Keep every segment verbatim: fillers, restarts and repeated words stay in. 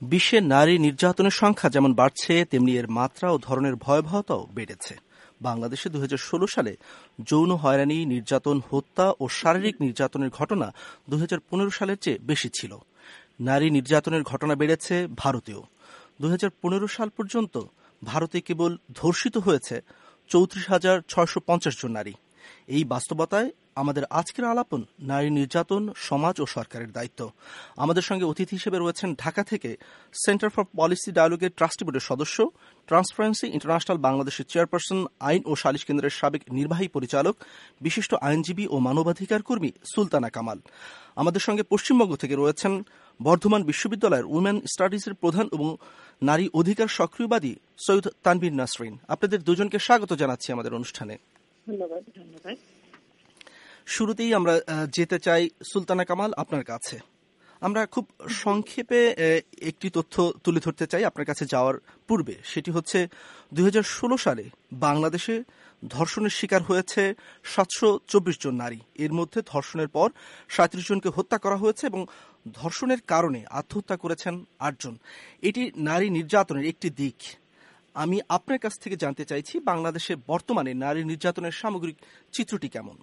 বিশ্বে নারী নির্যাতনের সংখ্যা যেমন বাড়ছে, তেমনি এর মাত্রা ও ধরনের ভয়াবহতাও বেড়েছে। বাংলাদেশে দুই হাজার ষোলো সালে যৌন হয়রানি, নির্যাতন, হত্যা ও শারীরিক নির্যাতনের ঘটনা দুই হাজার পনেরো সালের চেয়ে বেশি ছিল। নারী নির্যাতনের ঘটনা বেড়েছে ভারতেও। দুই হাজার পনেরো সাল পর্যন্ত ভারতে কেবল ধর্ষিত হয়েছে চৌত্রিশ হাজার ছয়শো পঞ্চাশ জন নারী। এই বাস্তবতায় আমাদের আজকের আলাপন নারী নির্যাতন, সমাজ ও সরকারের দায়িত্ব। আমাদের সঙ্গে অতিথি হিসেবে রয়েছেন ঢাকা থেকে সেন্টার ফর পলিসি ডায়ালগের ট্রাস্টি বোর্ডের সদস্য, ট্রান্সপারেন্সি ইন্টারন্যাশনাল বাংলাদেশের চেয়ারপারসন, আইন ও সালিশ কেন্দ্রের সাবেক নির্বাহী পরিচালক, বিশিষ্ট আইনজীবী ও মানবাধিকার কর্মী সুলতানা কামাল। আমাদের সঙ্গে পশ্চিমবঙ্গ থেকে রয়েছেন বর্ধমান বিশ্ববিদ্যালয়ের উইমেন স্টাডিজের প্রধান এবং নারী অধিকার সক্রিয়বাদী সৈয়দ তানভীর নাসরিন। আপনাদের দুজনকে স্বাগত জানাচ্ছি আমাদের অনুষ্ঠানে। ধন্যবাদ ধন্যবাদ শুরুতেই আমরা যেতে চাই সুলতানা কামাল আপনার কাছে। আমরা খুব সংক্ষেপে একটি তথ্য তুলে ধরতে চাই আপনার কাছে যাওয়ার পূর্বে। সেটি হচ্ছে দুই হাজার ষোলো সালে বাংলাদেশে ধর্ষণের শিকার হয়েছে সাতশো চব্বিশ জন নারী। এর মধ্যে ধর্ষণের পর সাঁত্রিশ জনকে হত্যা করা হয়েছে এবং ধর্ষণের কারণে আত্মহত্যা করেছেন আটজন। এটি নারী নির্যাতনের একটি দিক। আমি আপনার কাছ থেকে জানতে চাইছি, বাংলাদেশে বর্তমানে নারী নির্যাতনের সামগ্রিক চিত্রটি কেমন?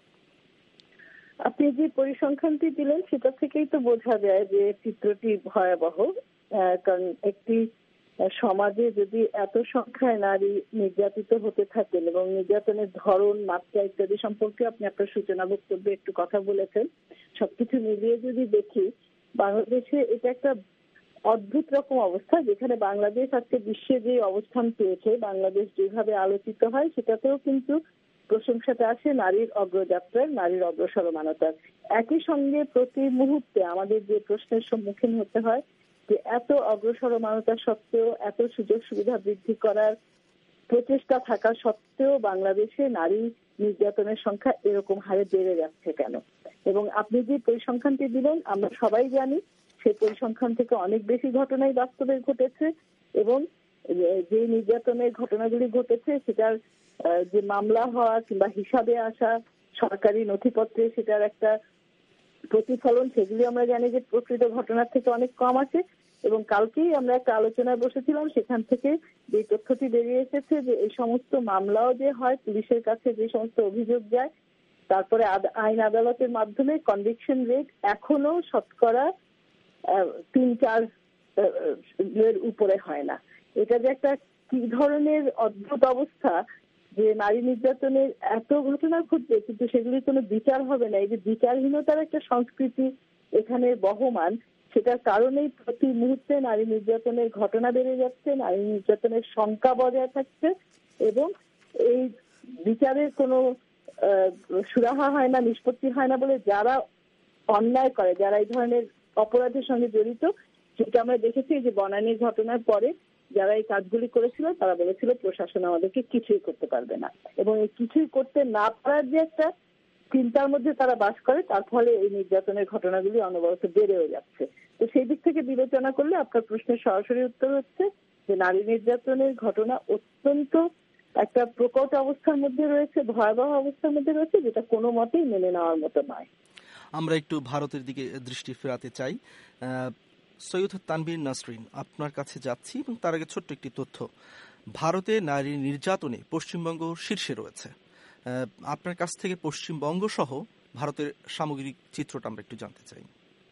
আপনি যে পরিসংখ্যানটি দিলেন সেটা থেকেই তো বোঝা যায় যে চিত্রটি ভয়াবহ। কারণ একটি সমাজে যদি এত সংখ্যায় নারী নির্যাতিত হতে থাকেন এবং নির্যাতনের ধরন, মাত্রা ইত্যাদি সম্পর্কে আপনি আপনার সূচনা বক্তব্যে একটু কথা বলেছেন, সবকিছু মিলিয়ে যদি দেখি বাংলাদেশে এটা একটা অদ্ভুত রকম অবস্থা, যেখানে বাংলাদেশ আজকে বিশ্বে যে অবস্থান পেয়েছে, বাংলাদেশ যেভাবে আলোচিত হয় সেটাতেও কিন্তু প্রশংসাটা আসে নারীর অগ্রযাত্রার, নারীর অগ্রসরমানতার। একই সঙ্গে প্রতি মুহূর্তে আমাদের যে প্রশ্নের সম্মুখীন হতে হয় যে এত অগ্রসরমানতা সত্ত্বেও, এত সুযোগ সুবিধা বৃদ্ধি করার প্রচেষ্টা থাকা সত্ত্বেও বাংলাদেশে নারী নির্যাতনের সংখ্যা এরকম হারে বেড়ে যাচ্ছে কেন? এবং আপনি যে পরিসংখ্যানটি দিলেন আমরা সবাই জানি সেই পরিসংখ্যান থেকে অনেক বেশি ঘটনাই বাস্তবে ঘটেছে এবং যে নির্যাতনের ঘটনাগুলি ঘটেছে সেটার যে মামলা হওয়া কিংবা হিসাবে আসা সরকারি নথিপত্রে সেটার একটা প্রতিফলন, সেগুলি আমরা জানি যে প্রকৃত ঘটনার থেকে অনেক কম আছে। এবং কালকেই আমরা একটা আলোচনায় বসেছিলাম, সেখান থেকে যে তথ্যটি বেরিয়ে এসেছে যে এই সমস্ত মামলাও যে হয়, পুলিশের কাছে যে সমস্ত অভিযোগ যায়, তারপরে আইন আদালতের মাধ্যমে কনভিকশন রেট এখনো শতকরা তিন চার এর উপরে হয় না। এটা যে একটা কি ধরনের অদ্ভুত অবস্থা যে নারী নির্যাতনের এত ঘটনা ঘটবে কিন্তু সেগুলির কোনো বিচার হবে না। এই যে বিচারহীনতার একটা সংস্কৃতি এখানে বহমান, সেটার কারণেই প্রতি মুহূর্তে নারী নির্যাতনের ঘটনা বেড়ে যাচ্ছে, নারী নির্যাতনের শঙ্কা বজায় থাকছে এবং এই বিচারের কোনো সুরাহা হয় না, নিষ্পত্তি হয় না বলে যারা অন্যায় করে, যারা এই ধরনের অপরাধের সঙ্গে জড়িত, যেটা আমরা দেখেছি যে বনানীর ঘটনার পরে যারা এই কাজগুলি করেছিল তারা বলেছিল প্রশাসন আমাদেরকে কিছুই করতে পারবে না, এবং এই কিছুই করতে না পারার যে একটা চিন্তার মধ্যে তারা বাস করে, তার ফলে এই নির্যাতনের ঘটনাগুলি অনবরত বেড়েও যাচ্ছে। তো সেই দিক থেকে বিবেচনা করলে আপনার প্রশ্নের সরাসরি উত্তর হচ্ছে যে নারী নির্যাতনের ঘটনা অত্যন্ত একটা প্রকট অবস্থার মধ্যে রয়েছে, ভয়াবহ অবস্থার মধ্যে রয়েছে, যেটা কোনো মতেই মেনে নেওয়ার মতো নয়। আমরা একটু ভারতের দিকে দৃষ্টি ফেরাতে চাই। সৈয়দ তানভীর নাসরিন, আপনার কাছে যাচ্ছি এবং তার আগে ছোট্ট একটি তথ্য। ভারতে নারী নির্যাতনে পশ্চিমবঙ্গ শীর্ষে রয়েছে। আপনার কাছ থেকে পশ্চিমবঙ্গ সহ ভারতের সামগ্রিক চিত্রটা আমরা একটু জানতে চাই।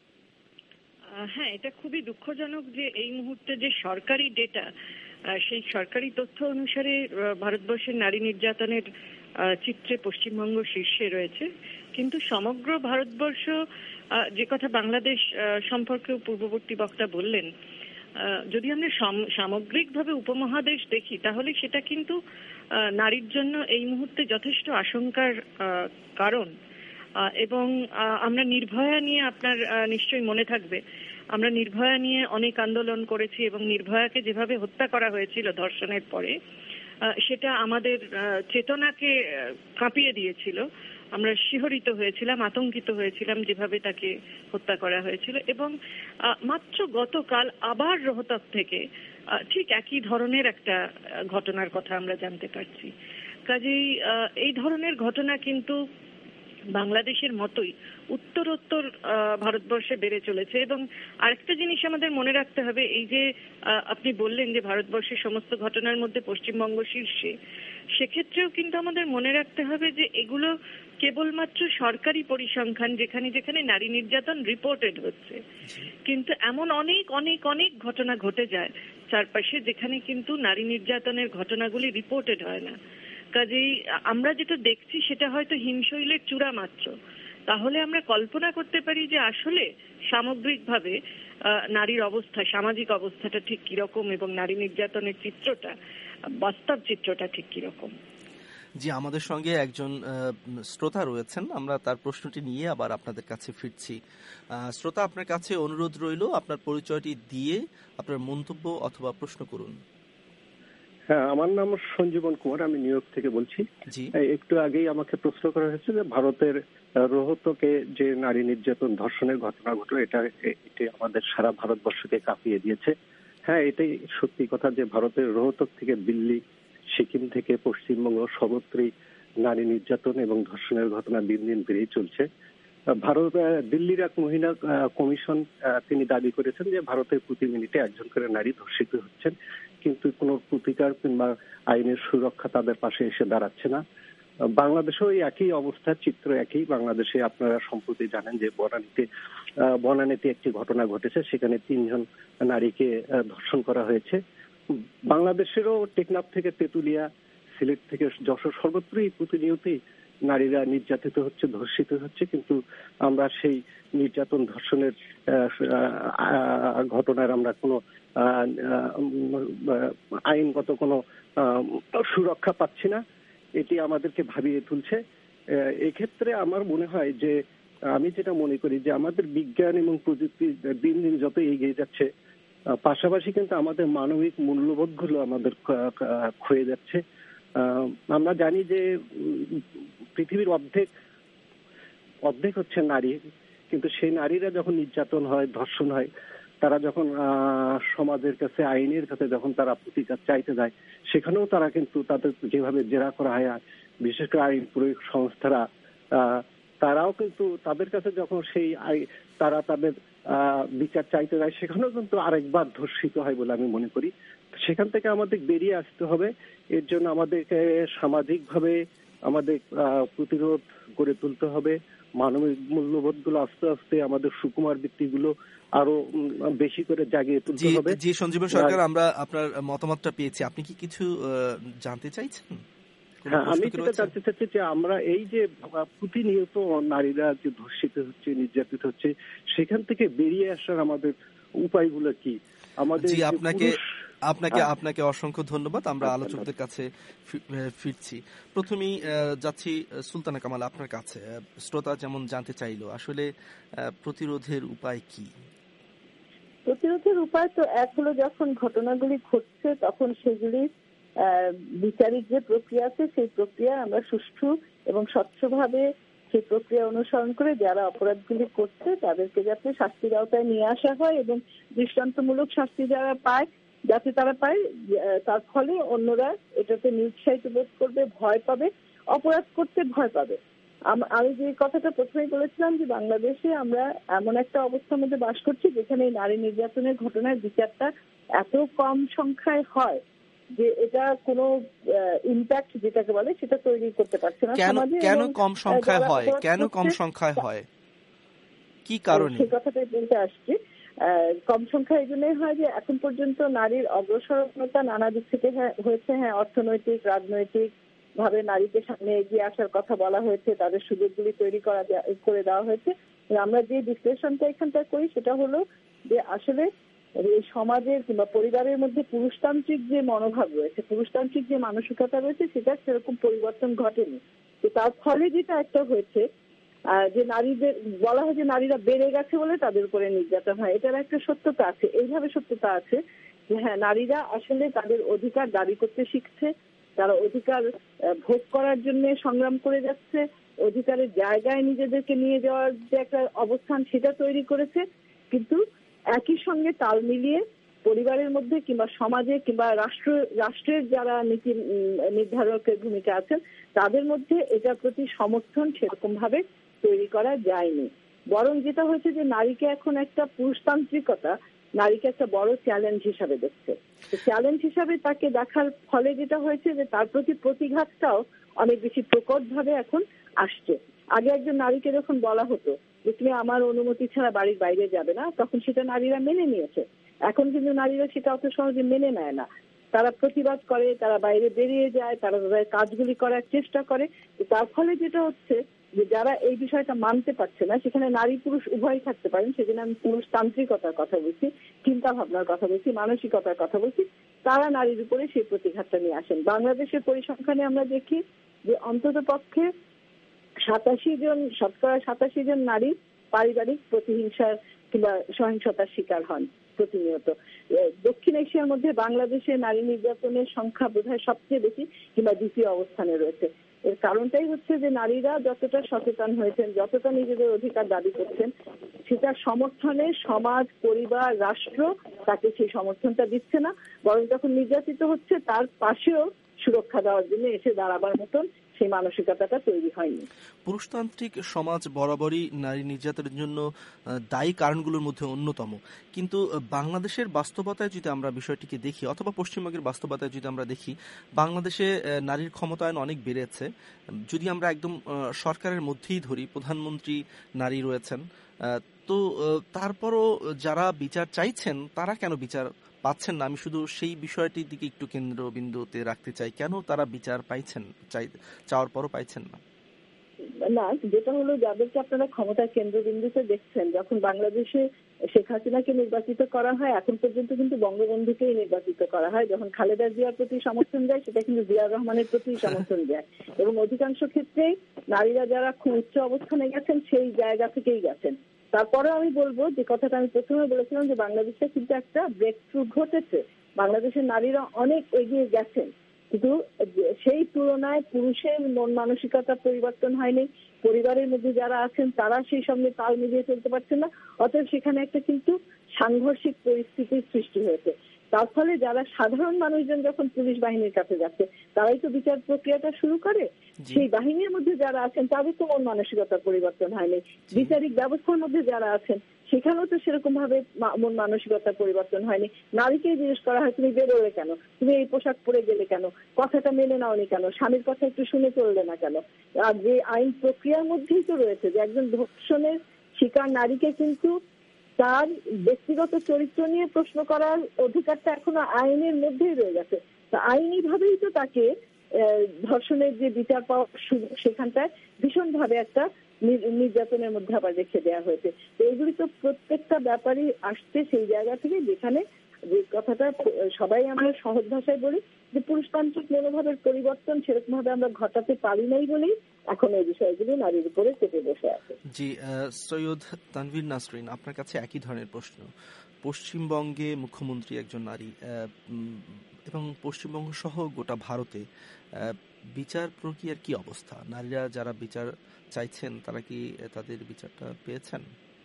হ্যাঁ, এটা খুবই দুঃখজনক যে এই মুহূর্তে যে সরকারি ডেটা, সেই সরকারি তথ্য অনুসারে ভারতবর্ষের নারী নির্যাতনের চিত্রে পশ্চিমবঙ্গ শীর্ষে রয়েছে। কিন্তু সমগ্র ভারতবর্ষ, যে কথা বাংলাদেশ সম্পর্কে পূর্ববর্তী বক্তা বললেন, যদি আমরা সামগ্রিকভাবে উপমহাদেশ দেখি তাহলে সেটা কিন্তু নারীর জন্য এই মুহূর্তে যথেষ্ট আশঙ্কার কারণ। এবং আমরা নির্ভয়া নিয়ে, আপনার নিশ্চয়ই মনে থাকবে, আমরা নির্ভয়া নিয়ে অনেক আন্দোলন করেছি এবং নির্ভয়াকে যেভাবে হত্যা করা হয়েছিল ধর্ষণের পরে, সেটা আমাদের চেতনাকে কাঁপিয়ে দিয়েছিল। আমরা শিহরিত হয়েছিলাম, আতঙ্কিত হয়েছিলাম যেভাবে তাকে হত্যা করা হয়েছিল। এবং মাত্র গতকাল আবার রোহতক থেকে ঠিক একই ধরনের একটা ঘটনার কথা আমরা জানতে পারছি। কাজেই এই ধরনের ঘটনা কিন্তু বাংলাদেশের মতোই উত্তরোত্তর ভারতবর্ষে বেড়ে চলেছে। এবং আরেকটা জিনিস আমাদের মনে রাখতে হবে, এই যে আপনি বললেন যে ভারতবর্ষের সমস্ত ঘটনার মধ্যে পশ্চিমবঙ্গ শীর্ষে, সেক্ষেত্রেও কিন্তু আমাদের মনে রাখতে হবে যে এগুলো কেবলমাত্র সরকারি পরিসংখ্যান, যেখানে যেখানে নারী নির্যাতন রিপোর্টেড হচ্ছে, কিন্তু এমন অনেক অনেক অনেক ঘটনা ঘটে যায় চারপাশে যেখানে কিন্তু নারী নির্যাতনের ঘটনাগুলি রিপোর্টেড হয় না। কাজেই আমরা যেটা দেখছি সেটা হয়তো হিমশৈলের চূড়া মাত্র। তাহলে আমরা কল্পনা করতে পারি যে আসলে সামগ্রিকভাবে নারীর অবস্থা, সামাজিক অবস্থাটা ঠিক কিরকম এবং নারী নির্যাতনের চিত্রটা, বাস্তব চিত্রটা ঠিক কিরকম। জি, আমাদের সঙ্গে একজন শ্রোতা রয়েছেন, আমরা তার প্রশ্নটি নিয়ে আবার আপনাদের কাছে ফিরছি। শ্রোতা, আপনার কাছে অনুরোধ রইল আপনার পরিচয়টি দিয়ে আপনার মন্তব্য অথবা প্রশ্ন করুন। হ্যাঁ, আমার নাম সঞ্জীবন কুমার, আমি নিউ ইয়র্ক থেকে বলছি। একটু আগেই আমাকে প্রশ্ন করা হয়েছে যে ভারতের রোহতকে যে নারী নির্যাতন ধর্ষণের ঘটনা ঘটলো, এটা এটি আমাদের সারা ভারতবর্ষকে কাঁপিয়ে দিয়েছে। হ্যাঁ, এটাই সত্যি কথা যে ভারতের রোহতক থেকে দিল্লি, সিকিম থেকে পশ্চিমবঙ্গ সর্বত্রই নারী নির্যাতন এবং ধর্ষণের ঘটনা দিন দিন বেড়েই চলছে। ভারত দিল্লির এক মহিলা কমিশন তিনি দাবি করেছেন যে ভারতের প্রতি মিনিটে একজন করে নারী ধর্ষিত হচ্ছেন, কিন্তু কোনো প্রতিকার কিংবা আইনের সুরক্ষা তাদের পাশে এসে দাঁড়াচ্ছে না। বাংলাদেশেও একই অবস্থার চিত্র একই। বাংলাদেশে আপনারা সম্প্রতি জানেন যে বনানীতে বনানীতে একটি ঘটনা ঘটেছে, সেখানে তিনজন নারীকে ধর্ষণ করা হয়েছে। বাংলাদেশেরও টেকনাফ থেকে তেঁতুলিয়া, সিলেট থেকে যশোর সর্বত্রই প্রতিনিয়তই নারীরা নির্যাতিত হচ্ছে, ধর্ষিত হচ্ছে, কিন্তু আমরা সেই নির্যাতন ধর্ষণের ঘটনার আমরা কোনো আইনগত কোনো সুরক্ষা পাচ্ছি না। এটি আমাদেরকে ভাবিয়ে তুলছে। এক্ষেত্রে আমার মনে হয় যে, আমি যেটা মনে করি যে আমাদের বিজ্ঞান এবং প্রযুক্তি দিন দিন যত এগিয়ে যাচ্ছে, পাশাপাশি কিন্তু আমাদের মানবিক মূল্যবোধগুলো আমাদের ক্ষয়ে যাচ্ছে। আমরা জানি যে পৃথিবীর অর্ধেক অর্ধেক হচ্ছে নারী, কিন্তু সেই নারীরা যখন নির্যাতন হয়, ধর্ষণ হয়, তারা যখন সমাজের কাছে, আইনের কাছে যখন তারা প্রতিকার চাইতে যায়, সেখানেও তারা কিন্তু তাদের যেভাবে জেরা করা হয়, বিশেষ করে আইন প্রয়োগ সংস্থারা, তারাও কিন্তু তাদের কাছে যখন সেই তারা তাদের বিচার চাইতে যায়, সেখানেও কিন্তু আরেকবার ধর্ষিত হয় বলে আমি মনে করি। সেখান থেকে আমাদের বেরিয়ে আসতে হবে। এর জন্য আমাদেরকে সামাজিকভাবে আমাদের প্রতিরোধ গড়ে তুলতে হবে। মানবিক মূল্যবোধ গুলো আস্তে আস্তে, আমাদের সুকুমার বৃত্তিগুলো আরো বেশি করে জাগিয়ে তুলতে হবে। জি সঞ্জীবন সরকার, আমরা আপনার মতামতটা পেয়েছি। আপনি কি কিছু জানতে চাইছেন? হ্যাঁ, আমি যেটা জানতে চাচ্ছি যে আমরা এই যে প্রতিনিয়ত নারীরা যে ধর্ষিত হচ্ছে, নির্যাতিত হচ্ছে, সেখান থেকে বেরিয়ে আসার আমাদের উপায়গুলো কি? আমাদের আপনাকে আপনাকে আপনাকে অসংখ্য ধন্যবাদ। আমরা আলোচকদের কাছে ফিরছি। প্রথমেই যাচ্ছি সুলতানা কামাল আপনার কাছে। শ্রোতা যেমন জানতে চাইলো, আসলে প্রতিরোধের উপায় কি? প্রতিরোধের উপায় তো এক হলো, যখন ঘটনাগুলি ঘটছে তখন সেগুলি বিচারিক যে প্রক্রিয়া আছে, সেই প্রক্রিয়া আমরা সুষ্ঠু এবং স্বচ্ছভাবে সেই প্রক্রিয়া অনুসরণ করে যারা অপরাধগুলি করছে তাদেরকে যাতে শাস্তির আওতায় নিয়ে আসা হয় এবং দৃষ্টান্তমূলক শাস্তি যারা পায় যাতে তারা পায়, তার ফলে অন্যরা এটাতে নিরুৎসাহিত বোধ করবে, ভয় পাবে, অপরাধ করতে ভয় পাবে। আমি যে কথাটা প্রথমেই বলেছিলাম যে বাংলাদেশে আমরা এমন একটা অবস্থার মধ্যে বাস করছি যেখানে নারী নির্যাতনের ঘটনার বিচারটা এত কম সংখ্যায় হয় যে এটা কোনো ইম্প্যাক্ট যেটাকে বলে সেটা তৈরি করতে পারছে না সমাজে। কেন কম সংখ্যায় হয়? কেন কম সংখ্যায় হয়? কি কারণে? সেই কথাটাই বলতে আসছি। কম সংখ্যা এই জন্যই হয় যে এখন পর্যন্ত নারীর অগ্রসরতা নানা দিক থেকে হয়েছে। হ্যাঁ, অর্থনৈতিক, রাজনৈতিক ভাবে নারীকে সামনে এগিয়ে আসার কথা বলা হয়েছে, তাদের সুযোগগুলি তৈরি করা করে দেওয়া হয়েছে। আমরা যে বিশ্লেষণটা এখানটা করি সেটা হলো যে আসলে এই সমাজের কিংবা পরিবারের মধ্যে পুরুষতান্ত্রিক যে মনোভাব রয়েছে, পুরুষতান্ত্রিক যে মানসিকতা রয়েছে, সেটা সেরকম পরিবর্তন ঘটেনি। তো তার ফলে যেটা একটা হয়েছে যে নারীদের বলা হয় যে নারীরা বেড়ে গেছে বলে তাদের উপরে নির্যাতন হয়। এটার একটা সত্যতা আছে, এইভাবে সত্যতা আছে যে হ্যাঁ, নারীরা আসলে তাদের অধিকার দাবি করতে শিখছে, তারা অধিকার ভোগ করার জন্য সংগ্রাম করে যাচ্ছে, অধিকারের জায়গায় নিজেদেরকে নিয়ে যাওয়ার যে একটা অবস্থান সেটা তৈরি করেছে। কিন্তু একই সঙ্গে তাল মিলিয়ে পরিবারের মধ্যে কিংবা সমাজে কিংবা রাষ্ট্র রাষ্ট্রের যারা নীতি নির্ধারকের ভূমিকা আছেন তাদের মধ্যে এটার প্রতি সমর্থন সেরকম ভাবে তৈরি করা যায়নি। বরং যেটা হয়েছে যে নারীকে এখন একটা পুরুষতান্ত্রিকতা নারীকে একটা বড় চ্যালেঞ্জ হিসাবে দেখছে। চ্যালেঞ্জ হিসাবে তাকে দেখার ফলে যেটা হয়েছে যে তার প্রতি প্রতিঘাতটাও অনেক বেশি প্রকট ভাবে এখন আসছে। আগে একজন নারীকে যখন বলা হতো যে তুমি আমার অনুমতি ছাড়া বাড়ির বাইরে যাবে না, তখন সেটা নারীরা মেনে নিয়েছে। এখন কিন্তু নারীরা সেটা অত সহজে মেনে নেয় না, তারা প্রতিবাদ করে, তারা বাইরে বেরিয়ে যায়, তারা তাদের কাজগুলি করার চেষ্টা করে। তার ফলে যেটা হচ্ছে যে যারা এই বিষয়টা মানতে পারছে না, সেখানে নারী পুরুষ উভয়ই থাকতে পারেন, সেজন্য আমি পুরুষতান্ত্রিকতার কথা বলছি, চিন্তা ভাবনার কথা বলছি, মানসিকতার কথা বলছি, তারা নারীর উপরে সেই প্রতিঘাতটা নিয়ে আসেন। বাংলাদেশের পরিসংখ্যানে আমরা দেখি যে অন্তত পক্ষে সাতাশি জন শতকরা সাতাশি জন নারী পারিবারিক প্রতিহিংসার কিংবা সহিংসতার শিকার হন প্রতিনিয়ত। দক্ষিণ এশিয়ার মধ্যে বাংলাদেশে নারী নির্যাতনের সংখ্যা বোধহয় সবচেয়ে বেশি কিংবা দ্বিতীয় অবস্থানে রয়েছে। এর কারণটাই হচ্ছে যে নারীরা যতটা সচেতন হয়েছেন, যতটা নিজেদের অধিকার দাবি করছেন, সেটার সমর্থনে সমাজ, পরিবার, রাষ্ট্র তাকে সেই সমর্থনটা দিচ্ছে না, বরং যখন নির্যাতিত হচ্ছে তার পাশেও সুরক্ষা দেওয়ার জন্য এসে দাঁড়াবার মতন সেই মানসিকতাটা তৈরি হয়নি। পুরুষতান্ত্রিক সমাজ বরাবরই নারী নির্যাতনের জন্য দায়ী কারণগুলোর মধ্যে অন্যতম। কিন্তু বাংলাদেশের বাস্তবতায় যদি আমরা বিষয়টিকে দেখি, অথবা পশ্চিমবঙ্গের বাস্তবতায় যদি আমরা দেখি, বাংলাদেশে নারীর ক্ষমতায়ন অনেক বেড়েছে। যদি আমরা একদম সরকারের মধ্যেই ধরি, প্রধানমন্ত্রী নারী রয়েছেন, তো তারপরও যারা বিচার চাইছেন তারা কেন বিচার পাচ্ছেন না? আমি শুধু সেই বিষয়টির দিকে একটু কেন্দ্রবিন্দুতে রাখতে চাই, কেন তারা বিচার পাইছেন, চাওয়ার পরও পাইছেন না? না, যেটা হলো যাদেরকে আপনারা ক্ষমতার কেন্দ্রবিন্দুতে দেখছেন, যখন বাংলাদেশে শেখ হাসিনাকে নির্বাচিত করা হয়, এখন পর্যন্ত কিন্তু বঙ্গবন্ধুকেই নির্বাচিত করা হয়। যখন খালেদা জিয়ার প্রতি সমর্থন দেয়, সেটা কিন্তু জিয়াউর রহমানের প্রতি সমর্থন দেয়। এবং অধিকাংশ ক্ষেত্রেই নারীরা যারা খুব উচ্চ অবস্থানে গেছেন সেই জায়গা থেকেই গেছেন। তারপরে আমি বলবো যে কথাটা আমি প্রথমে বলেছিলাম যে বাংলাদেশে কিন্তু একটা ব্রেক থ্রু ঘটেছে, বাংলাদেশের নারীরা অনেক এগিয়ে গেছেন, কিন্তু সেই তুলনায় পুরুষের মন মানসিকতা পরিবর্তন হয়নি, পরিবারের মধ্যে যারা আছেন তারা সেই সঙ্গে তাল মিলিয়ে চলতে পারছেন না। অতএব সেখানে একটা কিন্তু সাংঘর্ষিক পরিস্থিতির সৃষ্টি হয়েছে। তার ফলে যারা সাধারণ মানুষজন যখন পুলিশ বাহিনীর কাছে যাচ্ছে, তারাই তো বিচার প্রক্রিয়াটা শুরু করে, সেই বাহিনীর মধ্যে যারা আছেন তাদের তো মন মানসিকতার পরিবর্তন হয়নি। বিচারিক ব্যবস্থার মধ্যে যারা আছেন সেখানেও তো সেরকম ভাবে মন মানসিকতার পরিবর্তন হয়নি। নারীকেই জিজ্ঞেস করা হয় তুমি বেরোলে কেন, তুমি এই পোশাক পরে গেলে কেন, কথাটা মেনে নাওনি কেন, স্বামীর কথা একটু শুনে চললে না কেন। আর যে আইন প্রক্রিয়ার মধ্যেই তো রয়েছে যে একজন ধর্ষণের শিকার নারীকে কিন্তু তার ব্যক্তিগত চরিত্র নিয়ে প্রশ্ন করার অধিকারটা এখনো আইনের মধ্যেই রয়ে গেছে। তা আইনি ভাবেই তো তাকে ধর্ষণের যে বিচার পাওয়ার সুযোগ, সেখানটায় ভীষণ ভাবে একটা নির্যাতনের মধ্যে আবার রেখে দেওয়া হয়েছে। তো এগুলি তো প্রত্যেকটা ব্যাপারই আসছে সেই জায়গা থেকে, যেখানে যে কথাটা সবাই আমরা সহজ ভাষায় বলি যে পুরুষতান্ত্রিক মনোভাবের পরিবর্তন সেরকম ভাবে আমরা ঘটাতে পারি নাই বলেই এখন এই বিষয়গুলি নারীর উপরে চেপে বসে আছে। জি, সৈয়দ তানভীর নাসরিন, আপনার কাছে একই ধরনের প্রশ্ন। পশ্চিমবঙ্গে মুখ্যমন্ত্রী একজন নারী এবং পশ্চিমবঙ্গ সহ গোটা ভারতে বিচার প্রক্রিয়ার কি অবস্থা? নারীরা যারা বিচার চাইছেন তারা কি তাদের বিচারটা পেয়েছেন?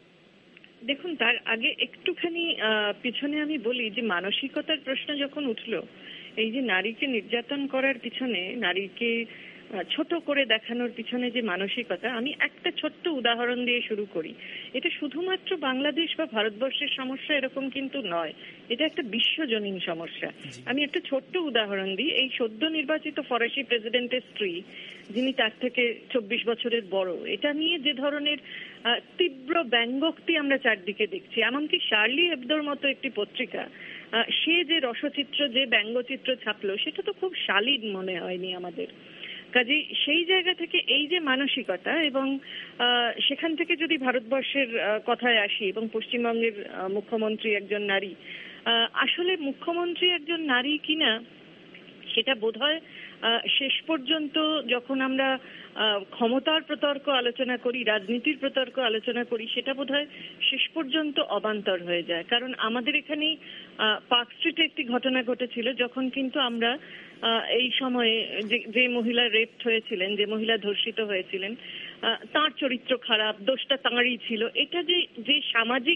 দেখুন, তার আগে একটুখানি পিছনে আমি বলি যে মানসিকতার প্রশ্ন যখন উঠলো, এই যে নারীকে নির্যাতন করার পিছনে, নারীকে ছোট করে দেখানোর পিছনে যে মানসিকতা, আমি একটা ছোট্ট উদাহরণ দিয়ে শুরু করি। এটা শুধুমাত্র বাংলাদেশ বা ভারতবর্ষের সমস্যা এরকম কিন্তু নয়, এটা একটা বিশ্বজনীন সমস্যা। আমি একটা ছোট্ট উদাহরণ দিই। এই সদ্য নির্বাচিত ফরাসি প্রেসিডেন্টের স্ত্রী, যিনি তার থেকে চব্বিশ বছরের বড়, এটা নিয়ে যে ধরনের তীব্র ব্যঙ্গোক্তি আমরা চারদিকে দেখছি, এমনকি শার্লি হেবদোর মতো একটি পত্রিকা সে যে রসচিত্র, যে ব্যঙ্গচিত্র ছাপলো, সেটা তো খুব শালীন মনে হয়নি আমাদের। কাজেই সেই জায়গা থেকে এই যে মানসিকতা, এবং সেখান থেকে যদি ভারতবর্ষের কথায় আসি এবং পশ্চিমবঙ্গের মুখ্যমন্ত্রী একজন নারী, আসলে মুখ্যমন্ত্রী একজন নারী কিনা সেটা বোধহয় শেষ পর্যন্ত যখন আমরা ক্ষমতার প্রতর্ক আলোচনা করি, রাজনীতির প্রতর্ক আলোচনা করি, সেটা বোধহয় শেষ পর্যন্ত অবান্তর হয়ে যায়। কারণ আমাদের এখানে পার্ক স্ট্রিটে একটি ঘটনা ঘটেছিল, যখন কিন্তু আমরা এই সময়ে যে মহিলা রেপড হয়েছিলেন, যে মহিলা ধর্ষিত হয়েছিলেন, তার চরিত্র খারাপ, দোষটা তাঁরই ছিল, এটা যে যে সামাজিক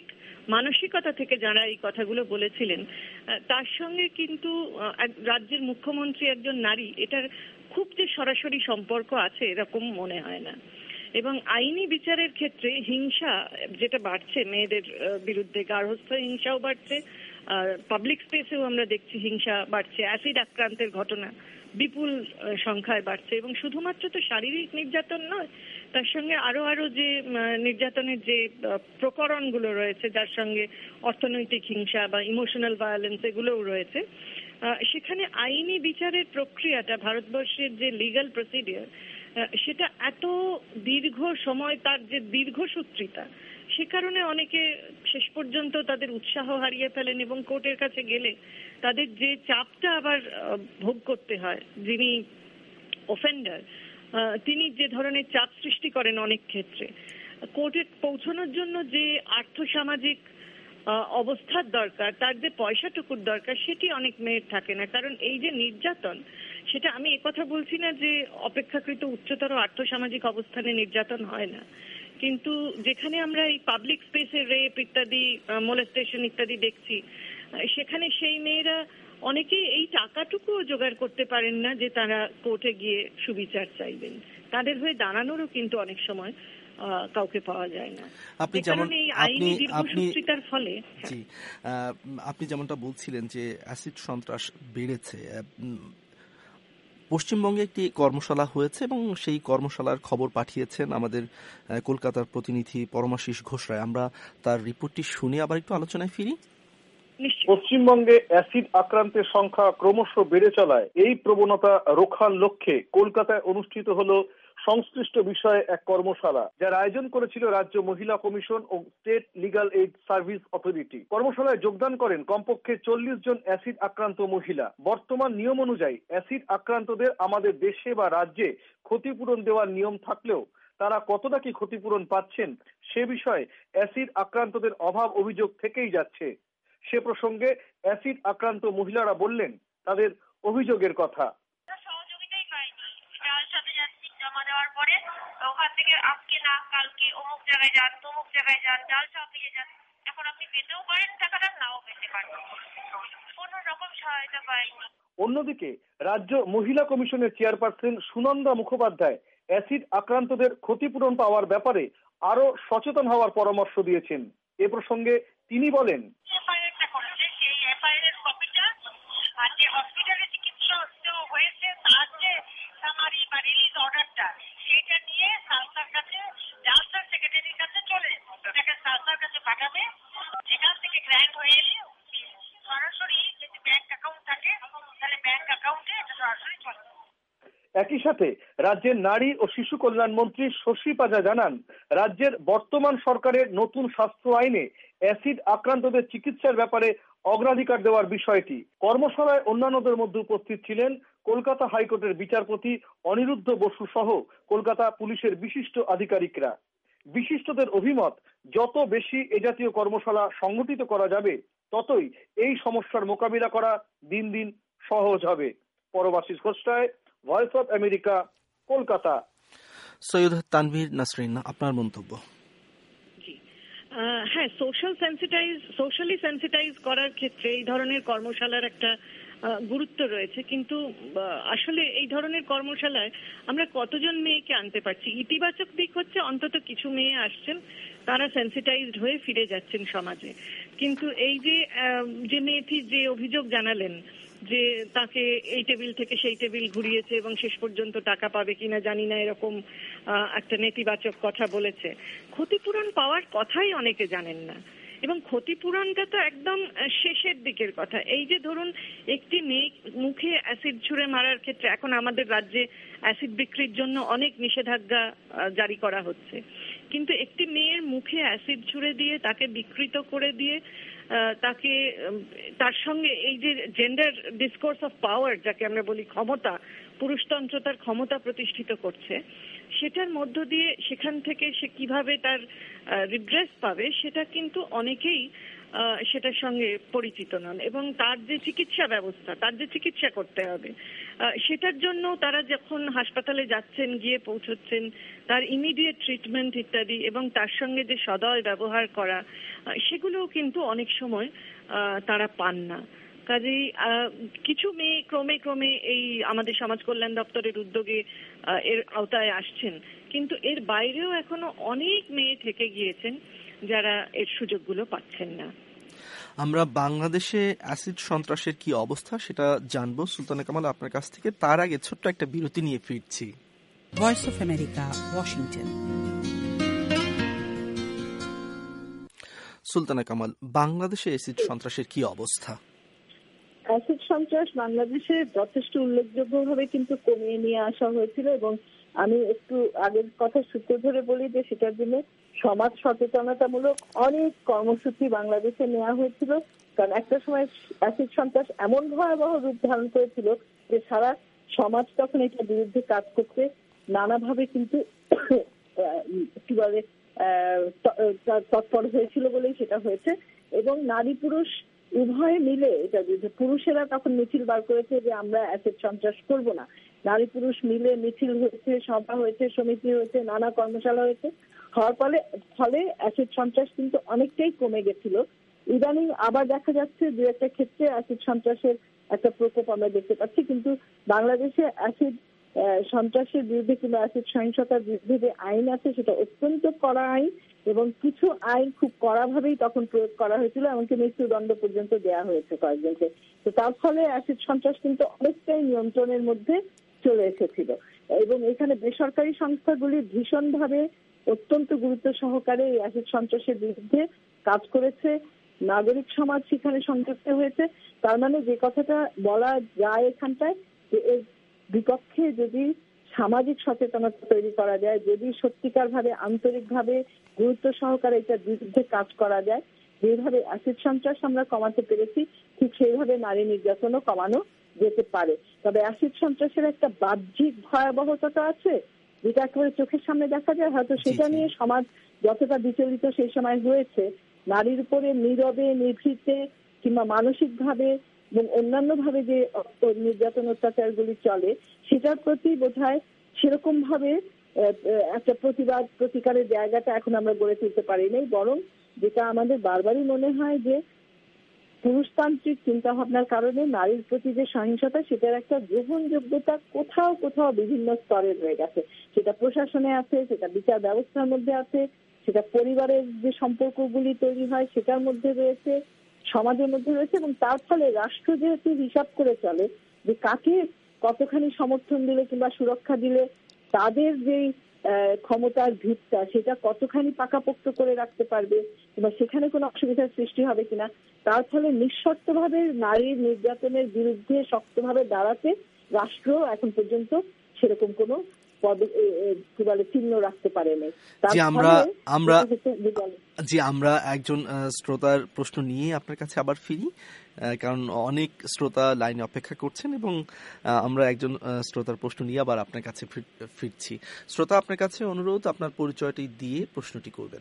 মানসিকতা থেকে যারা এই কথাগুলো বলেছিলেন তার সঙ্গে কিন্তু রাজ্যের মুখ্যমন্ত্রী একজন নারী, এটার খুব যে সরাসরি সম্পর্ক আছে এরকম মনে হয় না। এবং আইনি বিচারের ক্ষেত্রে হিংসা যেটা বাড়ছে, মেয়েদের বিরুদ্ধে গার্হস্থ্য হিংসাও বাড়ছে, আর পাবলিক স্পেসেও আমরা দেখছি হিংসা বাড়ছে, অ্যাসিড আক্রান্তের ঘটনা বিপুল সংখ্যায় বাড়ছে। এবং শুধুমাত্র তো শারীরিক নির্যাতন নয়, তার সঙ্গে আরো আরো যে নির্যাতনের যে প্রকরণগুলো রয়েছে, যার সঙ্গে অর্থনৈতিক হিংসা বা ইমোশনাল ভায়োলেন্স এগুলোও রয়েছে। সেখানে আইনি বিচারের প্রক্রিয়াটা, ভারতবর্ষের যে লিগ্যাল প্রসিডিওর, সেটা এত দীর্ঘ সময়, তার যে দীর্ঘসূত্রিতা, সে কারণে অনেকে শেষ পর্যন্ত তাদের উৎসাহ হারিয়ে ফেলেন এবং কোর্টের কাছে গেলে তাদের যে চাপটা আবার ভোগ করতে হয়, যিনি অফেন্ডার তিনি যে ধরনের চাপ সৃষ্টি করেন অনেক ক্ষেত্রে, কোর্টে পৌঁছানোর জন্য যে আর্থসামাজিক অবস্থার দরকার, তার যে পয়সাটুকুর দরকার, সেটি অনেক মেয়ের থাকে না। কারণ এই যে নির্যাতন, সেটা আমি একথা বলছি না যে অপেক্ষাকৃত উচ্চতর আর্থসামাজিক অবস্থানে নির্যাতন হয় না, কিন্তু যেখানে আমরা এই পাবলিক স্পেসে রেপ ইত্যাদি, মোলেস্টেশন ইত্যাদি দেখছি, সেখানে সেই মেয়েরা অনেকেই এই টাকাটুকুও জোগাড় করতে পারেন না যে তারা কোর্টে গিয়ে সুবিচার চাইবেন। তাদের হয়ে দাঁড়ানোরও কিন্তু অনেক সময় কাউকে পাওয়া যায় না। আপনি যেমন আপনি আপনি ফলে জি আপনি যেমনটা বলছিলেন যে অ্যাসিড সন্ত্রাস বেড়েছে, পশ্চিমবঙ্গে একটি কর্মশালা হয়েছে এবং সেই কর্মশালার খবর পাঠিয়েছেন আমাদের কলকাতার প্রতিনিধি পরমাশিস ঘোষ রায়। আমরা তার রিপোর্টটি শুনে আবার একটু আলোচনায় ফিরি। পশ্চিমবঙ্গে অ্যাসিড আক্রান্তের সংখ্যা ক্রমশ বেড়ে চলায় এই প্রবণতা রোখার লক্ষ্যে কলকাতায় অনুষ্ঠিত হলো সংশ্লিষ্ট বিষয়ে এক কর্মশালা, যার আয়োজন করেছিল রাজ্য মহিলা কমিশন ও state legal aid service authority. কর্মশালায় যোগদান করেন কমপক্ষে চল্লিশ জন অ্যাসিড আক্রান্ত মহিলা। বর্তমান নিয়ম অনুযায়ী অ্যাসিড আক্রান্তদের আমাদের দেশে বা রাজ্যে ক্ষতিপূরণ দেওয়ার নিয়ম থাকলেও তারা কতটা কি ক্ষতিপূরণ পাচ্ছেন সে বিষয়ে অ্যাসিড আক্রান্তদের অভাব অভিযোগ থেকেই যাচ্ছে। সে প্রসঙ্গে অ্যাসিড আক্রান্ত মহিলারা বললেন তাদের অভিযোগের কথা। দেওয়ার পরে ওখান থেকে আজকে না কালকে অমুক জায়গায় যান, তমুক জায়গায় যান, ডাল চাপিয়ে যান। এখন আপনি পেতেও পারেন টাকাটা, নাও পেতে পারেন, কোন রকম সহায়তা পায়নি। অন্যদিকে রাজ্য মহিলা কমিশনের চেয়ারপারসন সুনন্দা মুখোপাধ্যায় অ্যাসিড আক্রান্তদের ক্ষতিপূরণ পাওয়ার ব্যাপারে আরো সচেতন হওয়ার পরামর্শ দিয়েছেন। এ প্রসঙ্গে তিনি বলেন, এফআইআরটা করেছে, সেই এফআইআর এর কপিটা আর যে হসপিটালে চিকিৎসা হয়েছে তার যে সামারি বা রিলিজ অর্ডারটা, সেটা নিয়ে সালসার কাছে, জালসার সেক্রেটারির কাছে চলে এটাকে সালসার কাছে পাঠাবে। যেখান থেকে গ্র্যান্ট হয়ে এলে সরাসরি যদি ব্যাংক অ্যাকাউন্ট থাকে তাহলে ব্যাংক অ্যাকাউন্টে এটা সরাসরি চলে। একই সাথে রাজ্যের নারী ও শিশু কল্যাণ মন্ত্রী শশী পাজা জানান, রাজ্যের বর্তমান সরকারের নতুন স্বাস্থ্য আইনে অ্যাসিড আক্রান্তদের চিকিৎসার ব্যাপারে অগ্রাধিকার দেওয়ার বিষয়টি। কর্মশালায় অন্যান্যদের মধ্যে উপস্থিত ছিলেন কলকাতা হাইকোর্টের বিচারপতি অনিরুদ্ধ বসু সহ কলকাতা পুলিশের বিশিষ্ট আধিকারিকরা। বিশিষ্টদের অভিমত, যত বেশি এ জাতীয় কর্মশালা সংগঠিত করা যাবে ততই এই সমস্যার মোকাবিলা করা দিন দিন সহজ হবে। Paramashis Ghosh Roy, voice of America, Kolkata. Syed Tanvir Nasrin, আপনার মন্তব্য। হ্যাঁ, সোশ্যাল সেন্সিটাইজ সোশ্যালি সেন্সিটাইজ করার ক্ষেত্রে এই ধরনের কর্মশালার একটা গুরুত্ব রয়েছে, কিন্তু আসলে এই ধরনের কর্মশালায় আমরা কতজন মেয়েকে আনতে পারছি? ইতিবাচক দিক হচ্ছে অন্তত কিছু মেয়ে আসছেন, তারা সেন্সিটাইজড হয়ে ফিরে যাচ্ছেন সমাজে। কিন্তু এই যে যে মেয়েটি যে অভিযোগ জানালেন যে তাকে এই টেবিল থেকে সেই টেবিল ঘুরিয়েছে এবং শেষ পর্যন্ত টাকা পাবে কিনা জানি না, এরকম একটা নেতিবাচক কথা বলেছে। ক্ষতিপূরণ পাওয়ার কথাই অনেকে জানেন না, এবং ক্ষতিপূরণটা তো একদম শেষের দিকের কথা। এই যে ধরুন একটি মেয়ে মুখে অ্যাসিড ছুঁড়ে মারার ক্ষেত্রে এখন আমাদের রাজ্যে অ্যাসিড বিক্রির জন্য অনেক নিষেধাজ্ঞা জারি করা হচ্ছে, কিন্তু একটি মেয়ের মুখে অ্যাসিড ছুঁড়ে দিয়ে তাকে বিকৃত করে দিয়ে তাকে তার সঙ্গে এই যে জেন্ডার ডিসকোর্স অফ পাওয়ার যাকে আমরা বলি, ক্ষমতা, পুরুষতন্ত্র তার ক্ষমতা প্রতিষ্ঠিত করছে, সেটার মধ্য দিয়ে সেখান থেকে সে কিভাবে তার রিড্রেস পাবে সেটা কিন্তু অনেকেই সেটার সঙ্গে পরিচিত নন। এবং তার যে চিকিৎসা ব্যবস্থা, তার যে চিকিৎসা করতে হবে, সেটার জন্য তারা যখন হাসপাতালে যাচ্ছেন, গিয়ে পৌঁছচ্ছেন, তার ইমিডিয়েট ট্রিটমেন্ট ইত্যাদি এবং তার সঙ্গে যে সদয় ব্যবহার করা, সেগুলোও কিন্তু অনেক সময় তারা পান না। কাজেই কিছু মেয়ে ক্রমে ক্রমে এই আমাদের সমাজ কল্যাণ দপ্তরের উদ্যোগে এর আওতায় আসছেন, কিন্তু এর বাইরেও এখনো অনেক মেয়ে থেকে গিয়েছেন যারা এর সুযোগগুলো পাচ্ছেন না। আমরা বাংলাদেশে অ্যাসিড সন্ত্রাসের কি অবস্থা সেটা জানবো সুলতানা কামাল আপনার কাছ থেকে। তার আগে ছোট্ট একটা বিরতি নিয়ে ফিরছি। Voice of America, Washington. Sultana Kamal, বাংলাদেশে অ্যাসিড সন্ত্রাসের কি অবস্থা? অ্যাসিড সন্ত্রাস বাংলাদেশে যথেষ্ট উল্লেখযোগ্যভাবে কিন্তু কমিয়ে নিয়ে আসা হয়েছিল, এবং আমি একটু আগের কথা সূত্র ধরে বলি যে সেটার জন্য সমাজ সচেতনতামূলক অনেক কর্মসূচি বাংলাদেশে নেওয়া হয়েছিল। কারণ একটা সময় অ্যাসিড সন্ত্রাস এমন ভয়াবহ রূপ ধারণ করেছিল যে সারা সমাজ তখন এটার বিরুদ্ধে কাজ করতে নানাভাবে কিন্তু কি বলে তৎপর হয়েছিল বলেই সেটা হয়েছে। এবং নারী পুরুষ উভয়ে মিলে এটা বিরুদ্ধে, পুরুষেরা তখন মিছিল বার করেছে যে আমরা অ্যাসিড সন্ত্রাস করব না, নারী পুরুষ মিলে মিছিল হয়েছে, সভা হয়েছে, সমিতি হয়েছে, নানা কর্মশালা হয়েছে, হওয়ার ফলে ফলে অ্যাসিড সন্ত্রাস কিন্তু অনেকটাই কমে গেছিল। ইদানিং আবার দেখা যাচ্ছে দু একটা ক্ষেত্রে অ্যাসিড সন্ত্রাসের একটা প্রকোপ আমরা দেখতে পাচ্ছি, কিন্তু বাংলাদেশে অ্যাসিড সন্ত্রাসের বিরুদ্ধে কিংবা অ্যাসিড সহিংসতার বিরুদ্ধে যে আইন আছে সেটা অত্যন্ত কড়া আইন, এবং কিছু আইন খুব কড়াভাবেই তখন প্রয়োগ করা হয়েছিল, এমনকি মৃত্যুদণ্ড পর্যন্ত দেওয়া হয়েছে কয়েকজনকে। তো তার ফলে অ্যাসিড সন্ত্রাস কিন্তু অনেকটাই নিয়ন্ত্রণের মধ্যে চলে এসেছিল, এবং এখানে বেসরকারি সংস্থাগুলি ভীষণভাবে অত্যন্ত গুরুত্ব সহকারে এই অ্যাসিড সন্ত্রাসের বিরুদ্ধে কাজ করেছে। নাগরিক সমাজ সেখানে সংযুক্ত হয়েছে। তার মানে যে কথাটা বলা যায় এখানটায় যে এর বিপক্ষে যদি সামাজিক সচেতনতা তৈরি করা যায়, যদি সত্যিকার ভাবে আন্তরিক ভাবে গুরুত্ব সহকারে এটার বিরুদ্ধে কাজ করা যায়, যেভাবে অ্যাসিড সন্ত্রাস আমরা কমাতে পেরেছি ঠিক সেইভাবে নারী নির্যাতনও কমানো যেতে পারে। তবে অ্যাসিড সন্ত্রাসের একটা বাহ্যিক ভয়াবহতা আছে যেটা একেবারে চোখের সামনে দেখা যায়, হয়তো সেটা নিয়ে সমাজ যতটা বিচলিত সেই সময় হয়েছে, নারীর উপরে নীরবে নিভৃতে কিংবা মানসিক ভাবে এবং অন্যান্য ভাবে যে নির্যাতন অত্যাচারগুলি চলে সেটার প্রতি বোধহয় সেরকম ভাবে একটা প্রতিবাদ প্রতিকারের জায়গাটা এখন আমরা গড়ে তুলতে পারিনি। বরং যেটা আমাদের বারবারই মনে হয় যে পুরুষতান্ত্রিক চিন্তা ভাবনার কারণে নারীর প্রতি যে সহিংসতা সেটার একটা গ্রহণযোগ্যতা কোথাও কোথাও বিভিন্ন স্তরে রয়ে গেছে। সেটা প্রশাসনে আছে, সেটা বিচার ব্যবস্থার মধ্যে আছে, সেটা পরিবারের যে সম্পর্কগুলি তৈরি হয় সেটার মধ্যে রয়েছে, সমাজের মধ্যে রয়েছে, এবং তার ফলে রাষ্ট্র যেহেতু হিসাব করে চলে যে কাকে কতখানি সমর্থন দিলে কিংবা সুরক্ষা দিলে তাদের যেই ক্ষমতার ভিতটা সেটা কতখানি পাকাপোক্ত করে রাখতে পারবে কিংবা সেখানে কোনো অসুবিধার সৃষ্টি হবে কিনা, তার ফলে নিঃশর্তভাবে নারীর নির্যাতনের বিরুদ্ধে শক্তভাবে দাঁড়াতে রাষ্ট্র এখন পর্যন্ত সেরকম কোনো কি বলে চিহ্ন রাখতে পারেনি। জি আমরা আমরা জি আমরা একজন শ্রোতার প্রশ্ন নিয়ে আপনার কাছে আবার ফিরি, কারণ অনেক শ্রোতা লাইনে অপেক্ষা করছেন, এবং আমরা একজন শ্রোতার প্রশ্ন নিয়ে আবার আপনার কাছে ফিরছি। শ্রোতা, আপনার কাছে অনুরোধ আপনার পরিচয়টি দিয়ে প্রশ্নটি করবেন।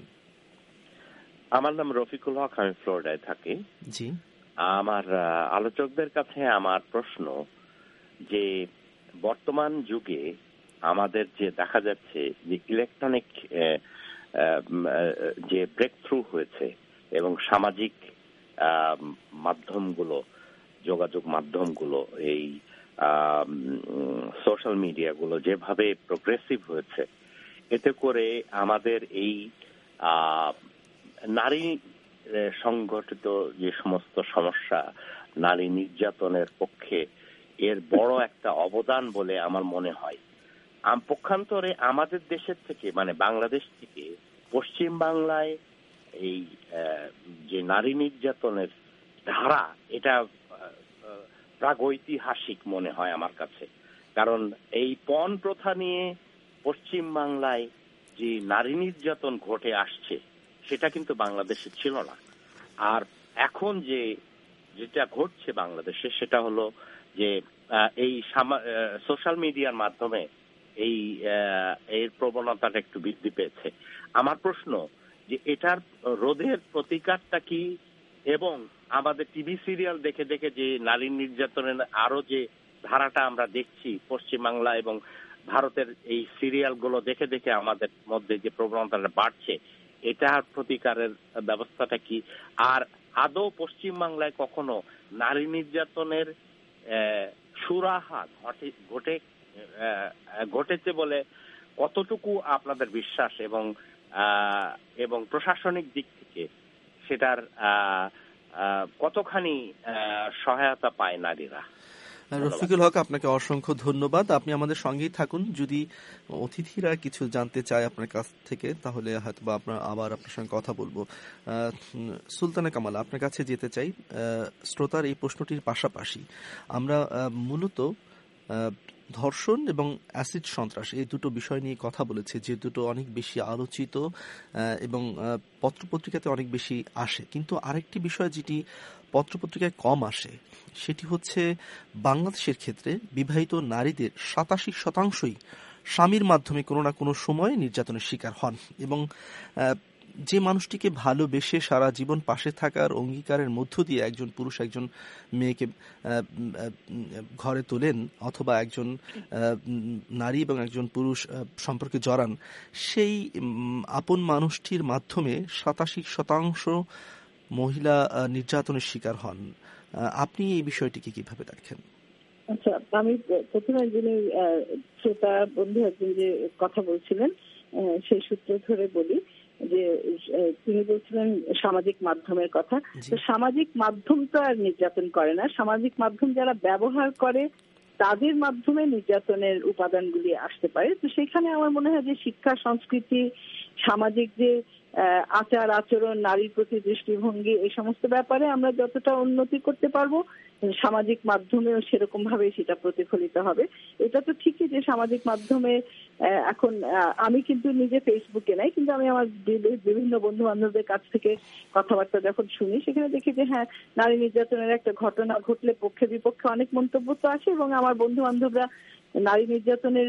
আমার নাম রফিকুল হক, আমি ফ্লোরিডায় থাকি। জি, আমার আলোচকদের কাছে আমার প্রশ্ন যে বর্তমান যুগে আমাদের যে দেখা যাচ্ছে যে ইলেকট্রনিক যে ব্রেক থ্রু হয়েছে এবং সামাজিক মাধ্যমগুলো, যোগাযোগ মাধ্যমগুলো, এই সোশ্যাল মিডিয়াগুলো যেভাবে প্রোগ্রেসিভ হয়েছে, এতে করে আমাদের এই নারী সংগঠিত যে সমস্ত সমস্যা, নারী নির্যাতনের পক্ষে এর বড় একটা অবদান বলে আমার মনে হয়। পক্ষান্তরে আমাদের দেশের থেকে মানে বাংলাদেশ থেকে পশ্চিম বাংলায় এই যে নারী নির্যাতনের ধারা, এটা প্রাগৈতিহাসিক মনে হয় আমার কাছে। কারণ এই পণ প্রথা নিয়ে পশ্চিম বাংলায় যে নারী নির্যাতন ঘটে আসছে সেটা কিন্তু বাংলাদেশে ছিল না। আর এখন যে যেটা ঘটছে বাংলাদেশে সেটা হলো যে এই সোশ্যাল মিডিয়ার মাধ্যমে এই এর প্রবণতাটা একটু বৃদ্ধি পেয়েছে। আমার প্রশ্ন যে এটার রোধের প্রতিকারটা কি, এবং আমাদের টিভি সিরিয়াল দেখে দেখে যে নারী নির্যাতনের আরো যে ধারাটা আমরা দেখছি পশ্চিমবাংলা এবং ভারতের এই সিরিয়ালগুলো দেখে দেখে আমাদের মধ্যে যে প্রবণতাটা বাড়ছে, এটার প্রতিকারের ব্যবস্থাটা কি? আর আদৌ পশ্চিমবাংলায় কখনো নারী নির্যাতনের সুরাহা ঘটে ঘটে ঘটেছে বলে কতটুকু আপনাদের বিশ্বাস এবং এবং প্রশাসনিক দিক থেকে সেটার কতখানি সহায়তা পায় নারীরা? রফিকুল হক, আপনাকে অসংখ্য ধন্যবাদ। আপনি আমাদের সঙ্গেই থাকুন। যদি অতিথিরা কিছু জানতে চায় আপনার কাছ থেকে, তাহলে হয়তো বা আপনার আবার আপনার সঙ্গে কথা বলবো। সুলতানা কামাল, আপনার কাছে যেতে চাই। শ্রোতার এই প্রশ্নটির পাশাপাশি আমরা মূলত ধর্ষণ এবং অ্যাসিড সন্ত্রাস এই দুটো বিষয় নিয়ে কথা বলেছি, যে দুটো অনেক বেশি আলোচিত এবং পত্রপত্রিকাতে অনেক বেশি আসে। কিন্তু আরেকটি বিষয় যেটি পত্রপত্রিকায় কম আসে, সেটি হচ্ছে বাংলাদেশের ক্ষেত্রে বিবাহিত নারীদের সাতাশি শতাংশই স্বামীর মাধ্যমে কোনো না কোনো সময় নির্যাতনের শিকার হন। এবং যে মানুষটিকে ভালোবেসে সারা জীবন পাশে থাকার অঙ্গীকারের মধ্য দিয়ে একজন পুরুষ একজন মেয়েকে ঘরে তোলেন, অথবা একজন নারী এবং একজন পুরুষ সম্পর্কে জড়ান, সেই আপন মানুষটির মাধ্যমে সাতাশি শতাংশ মহিলা নির্যাতনের শিকার হন। আপনি এই বিষয়টিকে কিভাবে দেখেন? আচ্ছা, আমি প্রথমে যিনি শ্রোতা বন্ধু একজন যে কথা বলছিলেন সেই সূত্র ধরে বলি যে তিনি বলছিলেন সামাজিক মাধ্যমের কথা। তো সামাজিক মাধ্যম তো আর নির্যাতন করে না, সামাজিক মাধ্যম যারা ব্যবহার করে তাদের মাধ্যমে নির্যাতনের উপাদানগুলি আসতে পারে। তো সেখানে আমার মনে হয় যে শিক্ষা, সংস্কৃতি, সামাজিক যে আচার আচরণ, নারীর প্রতি দৃষ্টিভঙ্গি, এই সমস্ত ব্যাপারে আমরা যতটা উন্নতি করতে পারবো সামাজিক মাধ্যমেও সেরকম ভাবে সেটা প্রতিফলিত হবে। এটা তো ঠিকই যে সামাজিক মাধ্যমে এখন আমি কিন্তু নিজে ফেসবুকে নাই, কিন্তু আমি আমার বিভিন্ন বন্ধু বান্ধবদের কাছ থেকে কথাবার্তা যখন শুনি, সেখানে দেখি যে হ্যাঁ, নারী নির্যাতনের একটা ঘটনা ঘটলে পক্ষে বিপক্ষে অনেক মন্তব্য তো আসে, এবং আমার বন্ধু বান্ধবরা নারী নির্যাতনের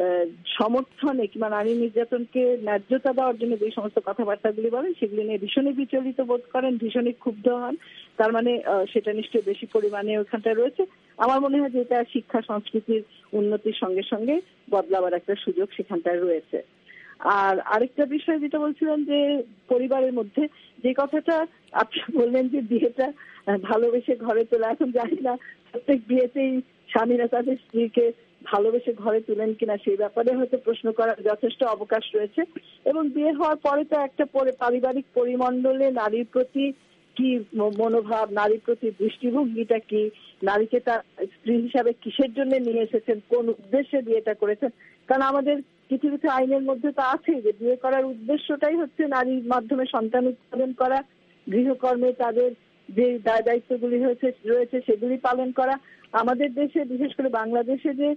সমর্থনে কিংবা নারী নির্যাতনকে ন্যায্যতা দেওয়ার জন্য যে সমস্ত কথাবার্তাগুলি বলেন সেগুলি নিয়ে ভীষণই বিচলিত বোধ করেন, ভীষণই ক্ষুব্ধ হন। তার মানে সেটা নিশ্চয়ই বেশি পরিমাণে ওখানটায় রয়েছে। আমার মনে হয় যে এটা শিক্ষা সংস্কৃতির উন্নতির সঙ্গে সঙ্গে বদলাবার একটা সুযোগ সেখানটায় রয়েছে। আর আরেকটা বিষয় যেটা বলছিলেন যে পরিবারের মধ্যে যে কথাটা আপনি বললেন যে বিয়েটা ভালোবেসে ঘরে তোলা, এখন জানি না প্রত্যেক বিয়েতেই স্বামীরা তাদের স্ত্রীকে ভালোবেসে ঘরে তুলেন কিনা সেই ব্যাপারে হয়তো প্রশ্ন করার যথেষ্ট অবকাশ রয়েছে। এবং বিয়ে হওয়ার পরে তো একটা পারিবারিক পরিমণ্ডলে নারীর প্রতি কি মনোভাব, নারীর প্রতি দৃষ্টিভঙ্গিটা কি, নারীকে তার স্ত্রী হিসাবে কিসের জন্য নিয়ে এসেছেন, কোন উদ্দেশ্যে বিয়েটা করেছেন। কারণ আমাদের কিছু কিছু আইনের মধ্যে তো আছে যে বিয়ে করার উদ্দেশ্যটাই হচ্ছে নারীর মাধ্যমে সন্তান উৎপাদন করা, গৃহকর্মে তাদের যে দায় দায়িত্বগুলি হয়েছে রয়েছে সেগুলি পালন করা। আমাদের দেশে বিশেষ করে বাংলাদেশে যে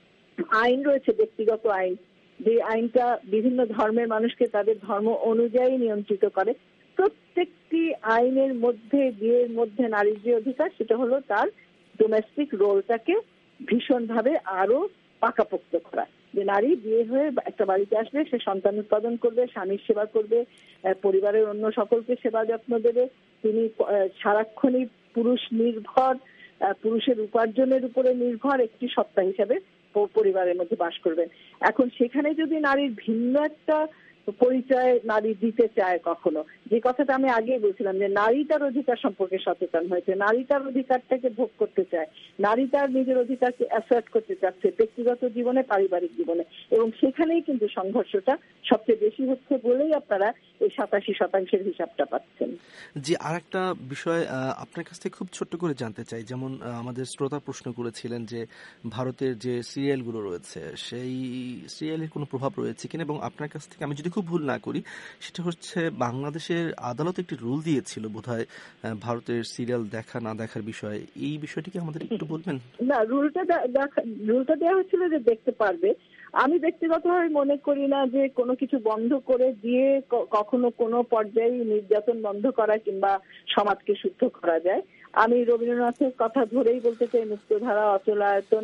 আইন রয়েছে, ব্যক্তিগত আইন, যে আইনটা বিভিন্ন ধর্মের মানুষকে তাদের ধর্ম অনুযায়ী নিয়ন্ত্রিত করে, প্রত্যেকটি আইনের মধ্যে বিয়ের মধ্যে নারীর যে অধিকার সেটা হলো তার ডোমেস্টিক রোলটাকে ভীষণভাবে আরো পাকাপোক্ত করা। যে নারী বিয়ে হয়ে একটা বাড়িতে আসবে, সে সন্তান উৎপাদন করবে, স্বামীর সেবা করবে, পরিবারের অন্য সকলকে সেবা যত্ন দেবে, তিনি সারাক্ষণই পুরুষ নির্ভর, পুরুষের উপার্জনের উপরে নির্ভর একটি সত্তা হিসেবে পরিবারের মধ্যে বাস করবেন। এখন সেখানে যদি নারীর ভিন্ন একটা পরিচয় নারী দিতে চায় কখনো, যে কথাটা আমি আগে বলছিলাম যে নারী তার অধিকার সম্পর্কে সচেতন হয়েছে, নারী তার অধিকারটাকে ভোগ করতে চায়, নারী তার নিজের অধিকারকে অ্যাসার্ট করতে চাচ্ছে ব্যক্তিগত জীবনে, পারিবারিক জীবনে, এবং সেখানেই কিন্তু সংঘর্ষটা সবচেয়ে বেশি হচ্ছে বলেই আপনারা এই সাতাশি শতাংশের হিসাবটা পাচ্ছেন। যে আর একটা বিষয় আপনার কাছ থেকে খুব ছোট্ট করে জানতে চাই, যেমন আমাদের শ্রোতা প্রশ্ন করেছিলেন যে ভারতের যে সিরিয়ালগুলো রয়েছে সেই সিরিয়ালের কোনো প্রভাব রয়েছে কিনা, এবং আপনার কাছ থেকে আমি যদি খুব ভুল না করি সেটা হচ্ছে বাংলাদেশের আদালত একটি রুল দিয়েছিল বোধহয় ভারতের সিরিয়াল দেখা না দেখার বিষয়ে, এই বিষয়টি কি আমাদের একটু বলবেন? না, রুলটা রুলটা দেওয়া হচ্ছিল যে দেখতে পারবে। আমি ব্যক্তিগতভাবে মনে করি না যে কোনো কিছু বন্ধ করে দিয়ে কখনো কোনো পর্যায়ে নির্যাতন বন্ধ করা কিংবা সমাজকে শুদ্ধ করা যায়। আমি রবীন্দ্রনাথের কথা ধরেই বলতে চাই, মুক্তধারা, অচলায়তন,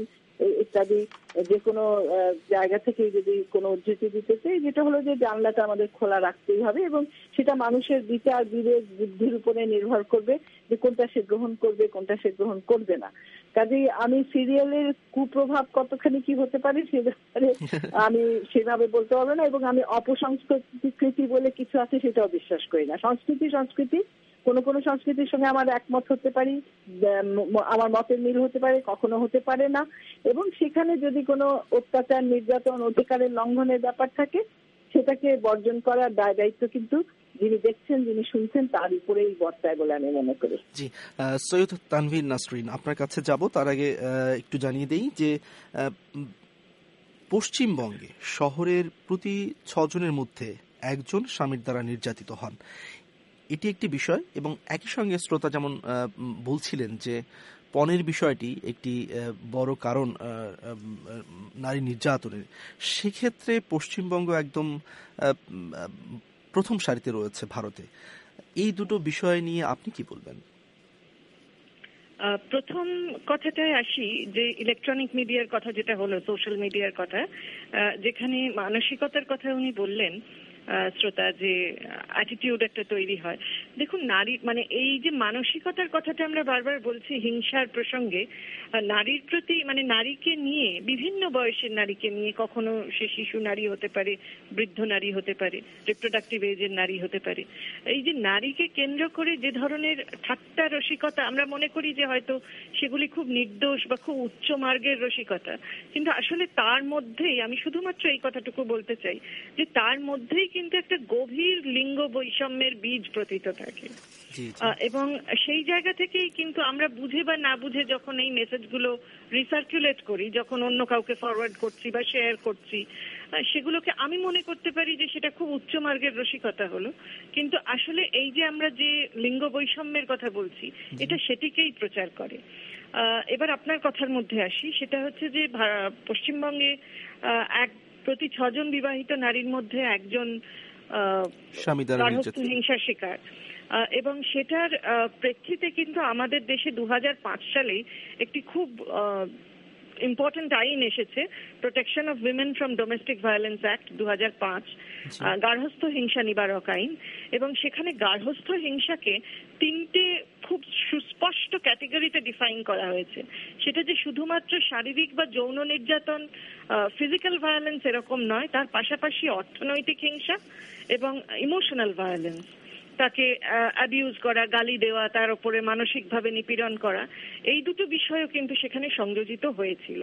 ইত্যাদি যে কোনো জায়গা থেকে যদি কোনো উদ্ধৃতি দিতে চাই, যেটা হলো যে জানলাটা আমাদের খোলা রাখতেই হবে এবং সেটা মানুষের বিচার বিবেক বুদ্ধির উপরে নির্ভর করবে যে কোনটা সে গ্রহণ করবে কোনটা সে গ্রহণ করবে না। কাজেই আমি সিরিয়ালের কুপ্রভাব কতখানি কি হতে পারে সে ব্যাপারে আমি সেভাবে বলতে পারবো না, এবং আমি অপসংস্কৃতি বলে কিছু আছে সেটাও বিশ্বাস করি না। সংস্কৃতি সংস্কৃতি কোন কোন সংস্কৃতির সঙ্গে আমার একমত হতে পারি, আমার মতের মিল হতে পারে, কখনো হতে পারে না, এবং সেখানে যদি কোনো অত্যাচার নির্যাতন অধিকারের লঙ্ঘনের ব্যাপার থাকে সেটাকে বর্জন করার দায় দায়িত্ব কিন্তু যিনি দেখছেন যিনি শুনছেন তার উপরেই বর্তায় বলে আমি মনে করি। জি, সৈয়দ তানভীর নাসরিন আপনার কাছে যাব, তার আগে একটু জানিয়ে দেই যে পশ্চিমবঙ্গে শহরের প্রতি ছজনের মধ্যে একজন স্বামীর দ্বারা নির্যাতিত হন। এটি একটি বিষয়, এবং একই সঙ্গে শ্রোতা যেমন বলছিলেন যে পণের বিষয়টি একটি বড় কারণ নারী নির্যাতনের, সেক্ষেত্রে পশ্চিমবঙ্গ একদম প্রথম সারিতে রয়েছে ভারতে। এই দুটো বিষয় নিয়ে আপনি কি বলবেন? প্রথম কথাটায় আসি যে ইলেকট্রনিক মিডিয়ার কথা যেটা হলো, সোশ্যাল মিডিয়ার কথা, যেখানে মানসিকতার কথা উনি বললেন শ্রোতা, যে অ্যাটিটিউড একটা তৈরি হয়। দেখুন, নারী মানে এই যে মানসিকতার কথাটা আমরা বারবার বলছি হিংসার প্রসঙ্গে, নারীর প্রতি মানে নারীকে নিয়ে, বিভিন্ন বয়সের নারীকে নিয়ে, কখনো সে শিশু নারী হতে পারে, বৃদ্ধ নারী হতে পারে, রিপ্রোডাক্টিভ এজের নারী হতে পারে, এই যে নারীকে কেন্দ্র করে যে ধরনের ঠাট্টা রসিকতা, আমরা মনে করি যে হয়তো সেগুলি খুব নির্দোষ বা খুব উচ্চ মার্গের রসিকতা, কিন্তু আসলে তার মধ্যেই, আমি শুধুমাত্র এই কথাটুকু বলতে চাই যে তার মধ্যেই কিন্তু একটা গভীর লিঙ্গ বৈষম্যের বীজ প্রতীত থাকে, এবং সেই জায়গা থেকেই কিন্তু আমরা বুঝে বা না বুঝে যখন এই মেসেজগুলো রিসার্কুলেট করি, যখন অন্য কাউকে ফরওয়ার্ড করছি বা শেয়ার করছি, সেগুলোকে আমি মনে করতে পারি যে সেটা খুব উচ্চ মার্গের রসিকতা হলো, কিন্তু আসলে এই যে আমরা যে লিঙ্গ বৈষম্যের কথা বলছি এটা সেটিকেই প্রচার করে। এবার আপনার কথার মধ্যে আসি, সেটা হচ্ছে যে পশ্চিমবঙ্গে এক প্রতি ছজন বিবাহিত নারীর মধ্যে একজন গার্হস্থ্য হিংসার শিকার, এবং সেটার প্রেক্ষিতে কিন্তু আমাদের দেশে দু হাজার পাঁচ সালে একটি খুব ইম্পর্টেন্ট আইন এসেছে, protection of women from domestic violence act দু হাজার পাঁচ, গার্হস্থ্য হিংসা নিবারক আইন, এবং সেখানে গার্হস্থ্য হিংসাকে তিনটে খুব সুস্পষ্ট ক্যাটেগরিতে ডিফাইন করা হয়েছে। সেটা যে শুধুমাত্র শারীরিক বা যৌন নির্যাতন, ফিজিক্যাল ভায়োলেন্স এরকম নয়, তার পাশাপাশি অর্থনৈতিক হিংসা এবং ইমোশনাল ভায়োলেন্স, তাকে অ্যাবিউজ করা, গালি দেওয়া, তার উপরে মানসিকভাবে নিপীড়ন করা, এই দুটো বিষয়ও কিন্তু সেখানে সংযোজিত হয়েছিল।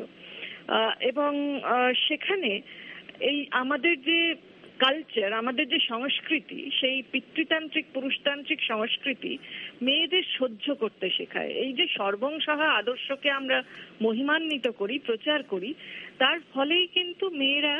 এবং সেখানে এই আমাদের যে কালচার, আমাদের যে সংস্কৃতি, সেই পিতৃতান্ত্রিক পুরুষতান্ত্রিক সংস্কৃতি মেয়েদের সহ্য করতে শেখায়। এই যে সর্বংসহা আদর্শকে আমরা মহিমান্বিত করি, প্রচার করি, তার ফলেই কিন্তু মেয়েরা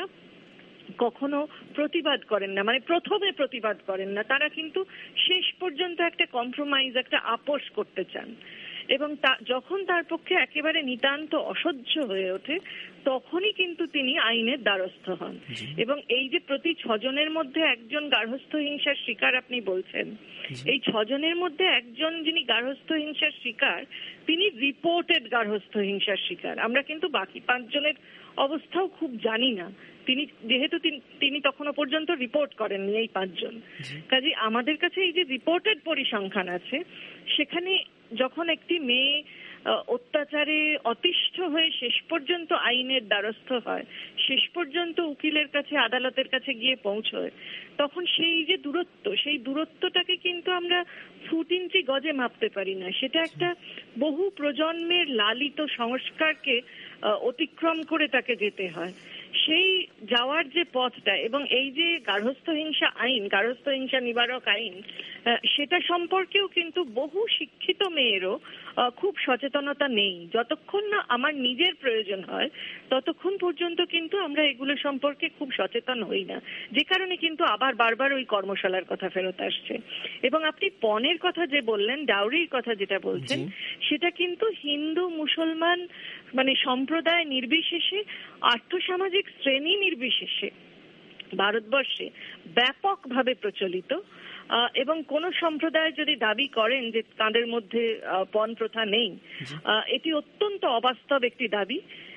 কখনো প্রতিবাদ করেন না, মানে প্রথমে প্রতিবাদ করেন না, তারা কিন্তু শেষ পর্যন্ত একটা কম্প্রোমাইজ, একটা আপোষ করতে চান, এবং তা যখন তার পক্ষে একেবারে নিতান্ত অসহ্য হয়ে ওঠে তখনই কিন্তু তিনি আইনের দ্বারস্থ হন। এবং এই যে প্রতি ছজনের মধ্যে একজন গার্হস্থ্য হিংসার শিকার আপনি বলছেন, এই ছজনের মধ্যে একজন যিনি গার্হস্থ্য হিংসার শিকার তিনি রিপোর্টেড গার্হস্থ্য হিংসার শিকার। আমরা কিন্তু বাকি পাঁচজনের অবস্থাও খুব জানি না, তিনি যেহেতু তিনি তখনও পর্যন্ত রিপোর্ট করেননি এই পাঁচজন। কাজে আমাদের কাছে এই যে রিপোর্টেড পরিসংখ্যান আছে, সেখানে যখন একটি মেয়ে অত্যাচারে অতিষ্ঠ হয়ে শেষ পর্যন্ত আইনের দ্বারস্থ হয়, শেষ পর্যন্ত উকিলের কাছে, আদালতের কাছে গিয়ে পৌঁছয়, তখন সেই যে দূরত্ব, সেই দূরত্বটাকে কিন্তু আমরা ফুট ইঞ্চি গজে মাপতে পারি না। সেটা একটা বহু প্রজন্মের লালিত সংস্কারকে অতিক্রম করে তাকে যেতে হয়। সেই যাওয়ার যে পথটা, এবং এই যে গার্হস্থ্য হিংসা আইন, গার্হস্থ্য হিংসা নিবারক আইন, সেটা সম্পর্কেও কিন্তু বহু শিক্ষিত মেয়েরও খুব সচেতনতা নেই। যতক্ষণ না আমার নিজের প্রয়োজন হয় ততক্ষণ পর্যন্ত কিন্তু আমরা এগুলো সম্পর্কে খুব সচেতন হই না, যে কারণে কিন্তু আবার বারবার ওই কর্মশালার কথা ফেরত আসছে। এবং আপনি পণের কথা যে বললেন, ডাউরির কথা যেটা বলছেন, সেটা কিন্তু হিন্দু মুসলমান মানে সম্প্রদায় নির্বিশেষে, আর্থসামাজিক শ্রেণী নির্বিশেষে ভারতবর্ষে ব্যাপকভাবে প্রচলিত। এবং কোন সম্প্রদায় যদি দাবি করেন যে তাদের মধ্যে পণ প্রথা নেই, এটি অত্যন্ত অবাস্তব একটি দাবি।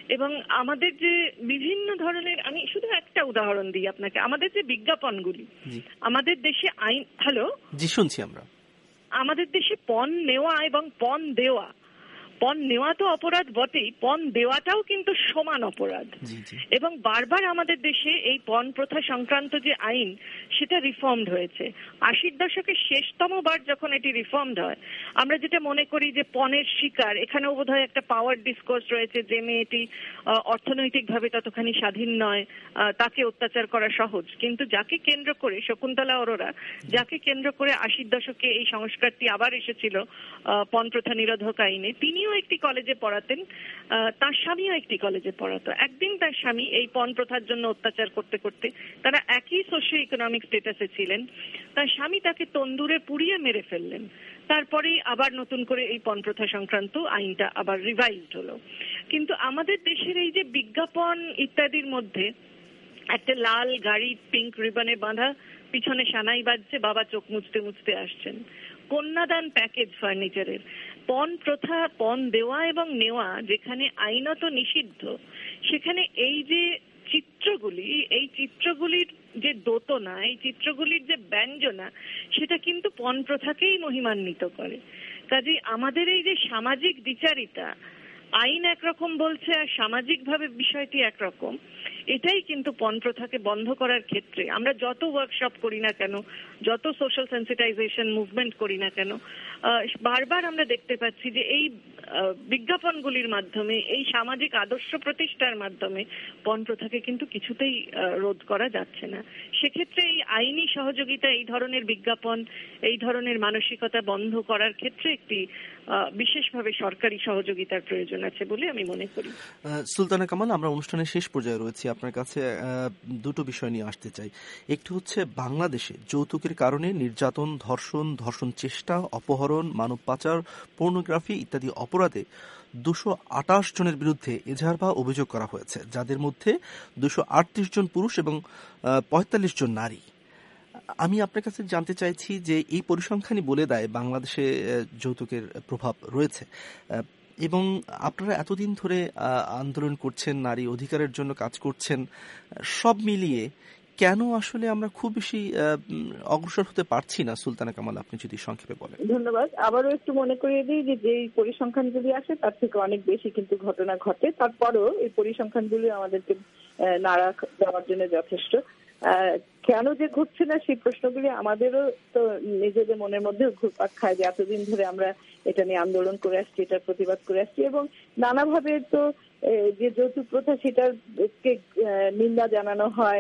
এবং আমাদের যে বিভিন্ন ধরনের, আমি শুধু একটা উদাহরণ দিই আপনাকে, আমাদের যে বিজ্ঞাপনগুলি, আমাদের দেশে আইন, হ্যালো জি শুনছি আমরা, আমাদের দেশে পণ নেওয়া এবং পণ দেওয়া, পণ নেওয়া তো অপরাধ বটেই, পণ দেওয়াটাও কিন্তু সমান অপরাধ। এবং বারবার আমাদের দেশে এই পণ প্রথা সংক্রান্ত যে আইন, সেটা রিফর্মড হয়েছে। আশির দশকের শেষতম বার যখন এটি রিফর্মড হয়, আমরা যেটা মনে করি যে পণের শিকার, এখানেও বোধহয় একটা পাওয়ার ডিসকোর্স রয়েছে যে মেয়েটি অর্থনৈতিকভাবে ততখানি স্বাধীন নয়, তাকে অত্যাচার করা সহজ। কিন্তু যাকে কেন্দ্র করে, শকুন্তলা অরোরা, যাকে কেন্দ্র করে আশির দশকে এই সংস্কারটি আবার এসেছিল পণ প্রথা নিরোধক আইনে, তিনিও একটি কলেজে পড়াতেন, তার স্বামীও একটি কলেজে পড়াতো। একদিন তার স্বামী এই পণ প্রথার জন্য অত্যাচার করতে করতে, তারা একই সোশিও ইকোনমিক স্ট্যাটাসে ছিলেন, তার স্বামী তাকে তন্দুরে পুড়িয়ে মেরে ফেললেন। তারপরেই আবার নতুন করে এই পণ প্রথা সংক্রান্ত আইনটা আবার রিভাইজড হলো। কিন্তু আমাদের দেশের এই যে বিজ্ঞাপন ইত্যাদির মধ্যে একটা লাল গাড়ি পিঙ্ক রিবনে বাঁধা, পিছনে সানাই বাজছে, বাবা চোখ মুছতে মুছতে আসছেন, কন্যাদান প্যাকেজ ফার্নিচারের, পণ প্রথা, পণ দেওয়া এবং নেওয়া যেখানে আইনত নিষিদ্ধ, সেখানে এই যে চিত্রগুলি, এই চিত্রগুলির যে দোতনা, এই চিত্রগুলির যে ব্যঞ্জনা, সেটা কিন্তু পণ প্রথাকেই মহিমান্বিত করে। কাজেই আমাদের এই যে সামাজিক দ্বিচারিতা, আইন একরকম বলছে আর সামাজিকভাবে বিষয়টি একরকম, এটাই কিন্তু পণ প্রথাকে বন্ধ করার ক্ষেত্রে আমরা যত ওয়ার্কশপ করি না কেন, যত সোশ্যাল সেন্সিটাইজেশন মুভমেন্ট করি না কেন, বারবার আমরা দেখতে পাচ্ছি যে এই বিজ্ঞাপনগুলির মাধ্যমে, এই সামাজিক আদর্শ প্রতিষ্ঠার মাধ্যমে পণ প্রথাকে কিন্তু কিছুতেই রোধ করা যাচ্ছে না। সেক্ষেত্রে এই আইনি সহযোগিতা, এই ধরনের বিজ্ঞাপন, এই ধরনের মানসিকতা বন্ধ করার ক্ষেত্রে একটি বিশেষভাবে সরকারি সহযোগিতার প্রয়োজন আছে বলে আমি মনে করি। সুলতানা কামাল, আমরা অনুষ্ঠানের শেষ পর্যায়ে রয়েছি, আপনার কাছে দুটো বিষয় নিয়ে আসতে চাই। একটি হচ্ছে বাংলাদেশে যৌতুকের কারণে নির্যাতন, ধর্ষণ, ধর্ষণ চেষ্টা, অপহরণ, মানব পাচার, পর্নোগ্রাফি ইত্যাদি অপরাধে দুশো আটাশ জনের বিরুদ্ধে এজাহার বা অভিযোগ করা হয়েছে, যাদের মধ্যে দুশো আটত্রিশ জন পুরুষ এবং পঁয়তাল্লিশ জন নারী। আমি আপনার কাছে জানতে চাইছি যে এই পরিসংখ্যানই বলে দেয় বাংলাদেশে যৌতুকের প্রভাব রয়েছে, এবং আপনারা এতদিন ধরে আন্দোলন করছেন, নারী অধিকারের জন্য কাজ করছেন, সব মিলিয়ে কেন আসলে আমরা খুব বেশি অগ্রসর হতে পারছি না? সুলতানা কামাল, আপনি যদি সংক্ষেপে বলেন। ধন্যবাদ। আবারও একটু মনে করিয়ে দিই যে যেই পরিসংখ্যান যদি আসে তার থেকে অনেক বেশি কিন্তু ঘটনা ঘটে। তারপরও এই পরিসংখ্যানগুলি আমাদেরকে নাড়া দেওয়ার জন্য যথেষ্ট। কেন যে ঘটছে না সেই প্রশ্নগুলি আমাদেরও তো নিজেদের মনের মধ্যেও ঘুরপাক খায় যে এতদিন ধরে আমরা এটা নিয়ে আন্দোলন করে আসছি, এটার প্রতিবাদ করে আসছি, এবং নানাভাবে তো যে যৌতুক প্রথা সেটাকে নিন্দা জানানো হয়,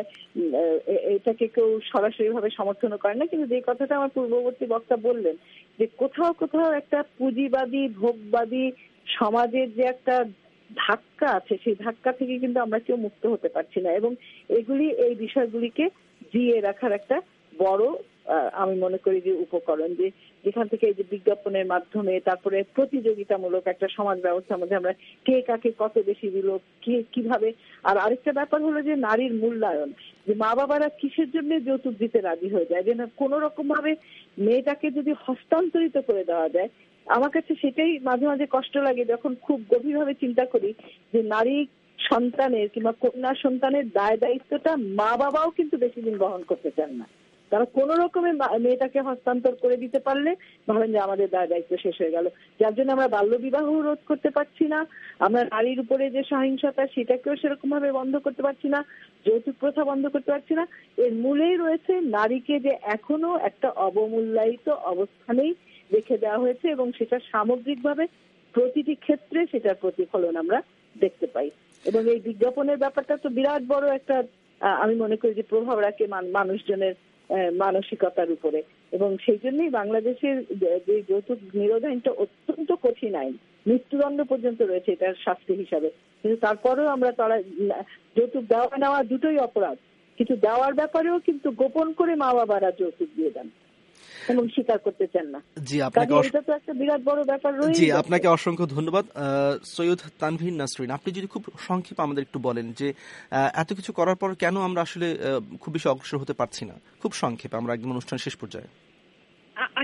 এটাকে কেউ সরাসরি ভাবে সমর্থন করে না। কিন্তু যে কথাটা আমার পূর্ববর্তী বক্তা বললেন যে কোথাও কোথাও একটা পুঁজিবাদী ভোগবাদী সমাজের যে একটা ধাক্কা আছে, সেই ধাক্কা থেকে কিন্তু আমরা কেউ মুক্ত হতে পারছি না, এবং এগুলি এই বিষয়গুলিকে জিয়ে রাখার একটা বড় আমি মনে করি যে উপকরণ, যে যেখান থেকে এই যে বিজ্ঞাপনের মাধ্যমে, তারপরে প্রতিযোগিতামূলক একটা সমাজ ব্যবস্থার মধ্যে আমরা কে কাকে কত বেশি দিল, কে কিভাবে। আর আরেকটা ব্যাপার হলো যে নারীর মূল্যায়ন, যে মা বাবারা কিসের জন্য যৌতুক দিতে রাজি হয়ে যায়, যে না কোনো রকম ভাবে মেয়েটাকে যদি হস্তান্তরিত করে দেওয়া যায়। আমার কাছে সেটাই মাঝে মাঝে কষ্ট লাগে যখন খুব গভীরভাবে চিন্তা করি যে নারী সন্তানের কিংবা কন্যা সন্তানের দায় দায়িত্বটা মা বাবাও কিন্তু বেশি দিন বহন করতে চান না। তারা কোন রকমে মেয়েটাকে হস্তান্তর করে দিতে পারলে ভাবেন যে আমাদের দায় দায়িত্ব শেষ হয়ে গেল, যার জন্য আমরা বাল্য বিবাহ রোধ করতে পারছি না, আমরা নারীর উপরে যে সহিংসতা সেটাকেও সেরকম ভাবে বন্ধ করতে পারছি না, যৌতুক প্রথা বন্ধ করতে পারছি না। এর মূলেই রয়েছে নারীকে যে এখনো একটা অবমূল্যায়িত অবস্থানেই রেখে দেওয়া হয়েছে, এবং সেটা সামগ্রিকভাবে প্রতিটি ক্ষেত্রে সেটার প্রতিফলন আমরা দেখতে পাই। এবং এই বিজ্ঞাপনের ব্যাপারটা তো বিরাট বড় একটা আমি মনে করি যে প্রভাব রাখে মানুষজনের মানসিকতার উপরে, এবং সেই জন্যই বাংলাদেশের যে যৌতুক নিরোধ আইনটা অত্যন্ত কঠিন আইন, মৃত্যুদণ্ড পর্যন্ত রয়েছে এটার শাস্তি হিসাবে। কিন্তু তারপরেও আমরা তারা যৌতুক দেওয়া নেওয়া দুটোই অপরাধ, কিন্তু দেওয়ার ব্যাপারেও কিন্তু গোপন করে মা বাবারা যৌতুক দিয়ে দেন এবং স্বীকার করতে চান না। জি, আপনাকে এটা তো একটা বিরাট বড় ব্যাপার রয়েছে। জি, আপনাকে অসংখ্য ধন্যবাদ। সৈয়দ তানভীর নাসরিন, আপনি যদি খুব সংক্ষেপে আমাদের একটু বলেন যে এত কিছু করার পর কেন আমরা আসলে খুব বেশি অগ্রসর হতে পারছি না, খুব সংক্ষেপে, আমরা একদম অনুষ্ঠান শেষ পর্যায়ে।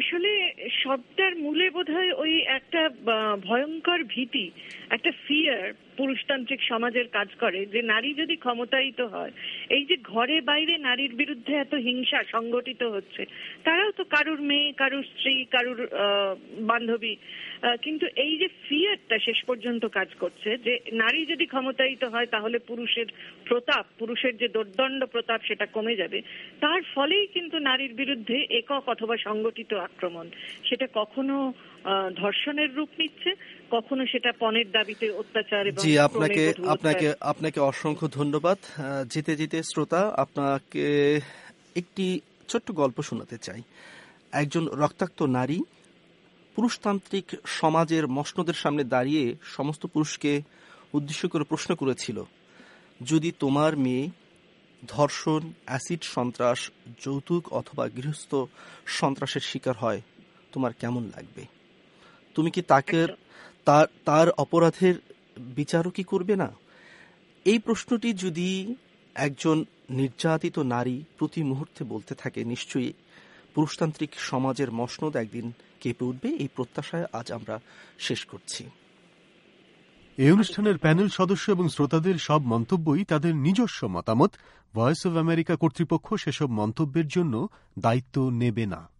আসলে সবটার মূলে বোধহয় ওই একটা ভয়ঙ্কর ভীতি, একটা ফিয়ার পুরুষতান্ত্রিক সমাজের কাজ করে যে নারী যদি ক্ষমতায়িত হয়, এই যে ঘরে বাইরে নারীর বিরুদ্ধে এত হিংসা সংগঠিত হচ্ছে, তারাও তো কারুর মেয়ে, কারুর স্ত্রী, কারুর বান্ধবী, কিন্তু এই যে ফিয়ারটা শেষ পর্যন্ত কাজ করছে যে নারী যদি ক্ষমতায়িত হয় তাহলে পুরুষের প্রতাপ, পুরুষের যে দোর্দণ্ড প্রতাপ সেটা কমে যাবে। তার ফলেই কিন্তু নারীর বিরুদ্ধে একক অথবা সংগঠিত আক্রমণ, সেটা কখনো ধর্ষণের রূপ নিচ্ছে, কখনো সেটা পণের দাবিতে অত্যাচার। জি, আপনাকে আপনাকে আপনাকে অসংখ্য ধন্যবাদ। যেতে যেতে শ্রোতা, আপনাকে একটি ছোট্ট গল্প শোনাতে চাই। একজন রক্তাক্ত নারী পুরুষতান্ত্রিক সমাজের মসনদের সামনে দাঁড়িয়ে সমস্ত পুরুষকে উদ্দেশ্য করে প্রশ্ন করেছিল, যদি তোমার মেয়ে ধর্ষণ, অ্যাসিড সন্ত্রাস, যৌতুক অথবা গৃহস্থ সন্ত্রাসের শিকার হয়, তোমার কেমন লাগবে? তুমি কি তাকে তার তার অপরাধের বিচারও কি করবে না? এই প্রশ্নটি যদি একজন নির্যাতিত নারী প্রতি মুহূর্তে বলতে থাকে, নিশ্চয়ই পুরুষতান্ত্রিক সমাজের মসনদ একদিন কেঁপে উঠবে। এই প্রত্যাশায় আজ আমরা শেষ করছি। এই অনুষ্ঠানের প্যানেল সদস্য এবং শ্রোতাদের সব মন্তব্যই তাদের নিজস্ব মতামত। ভয়েস অব আমেরিকা কর্তৃপক্ষ সেসব মন্তব্যের জন্য দায়িত্ব নেবে না।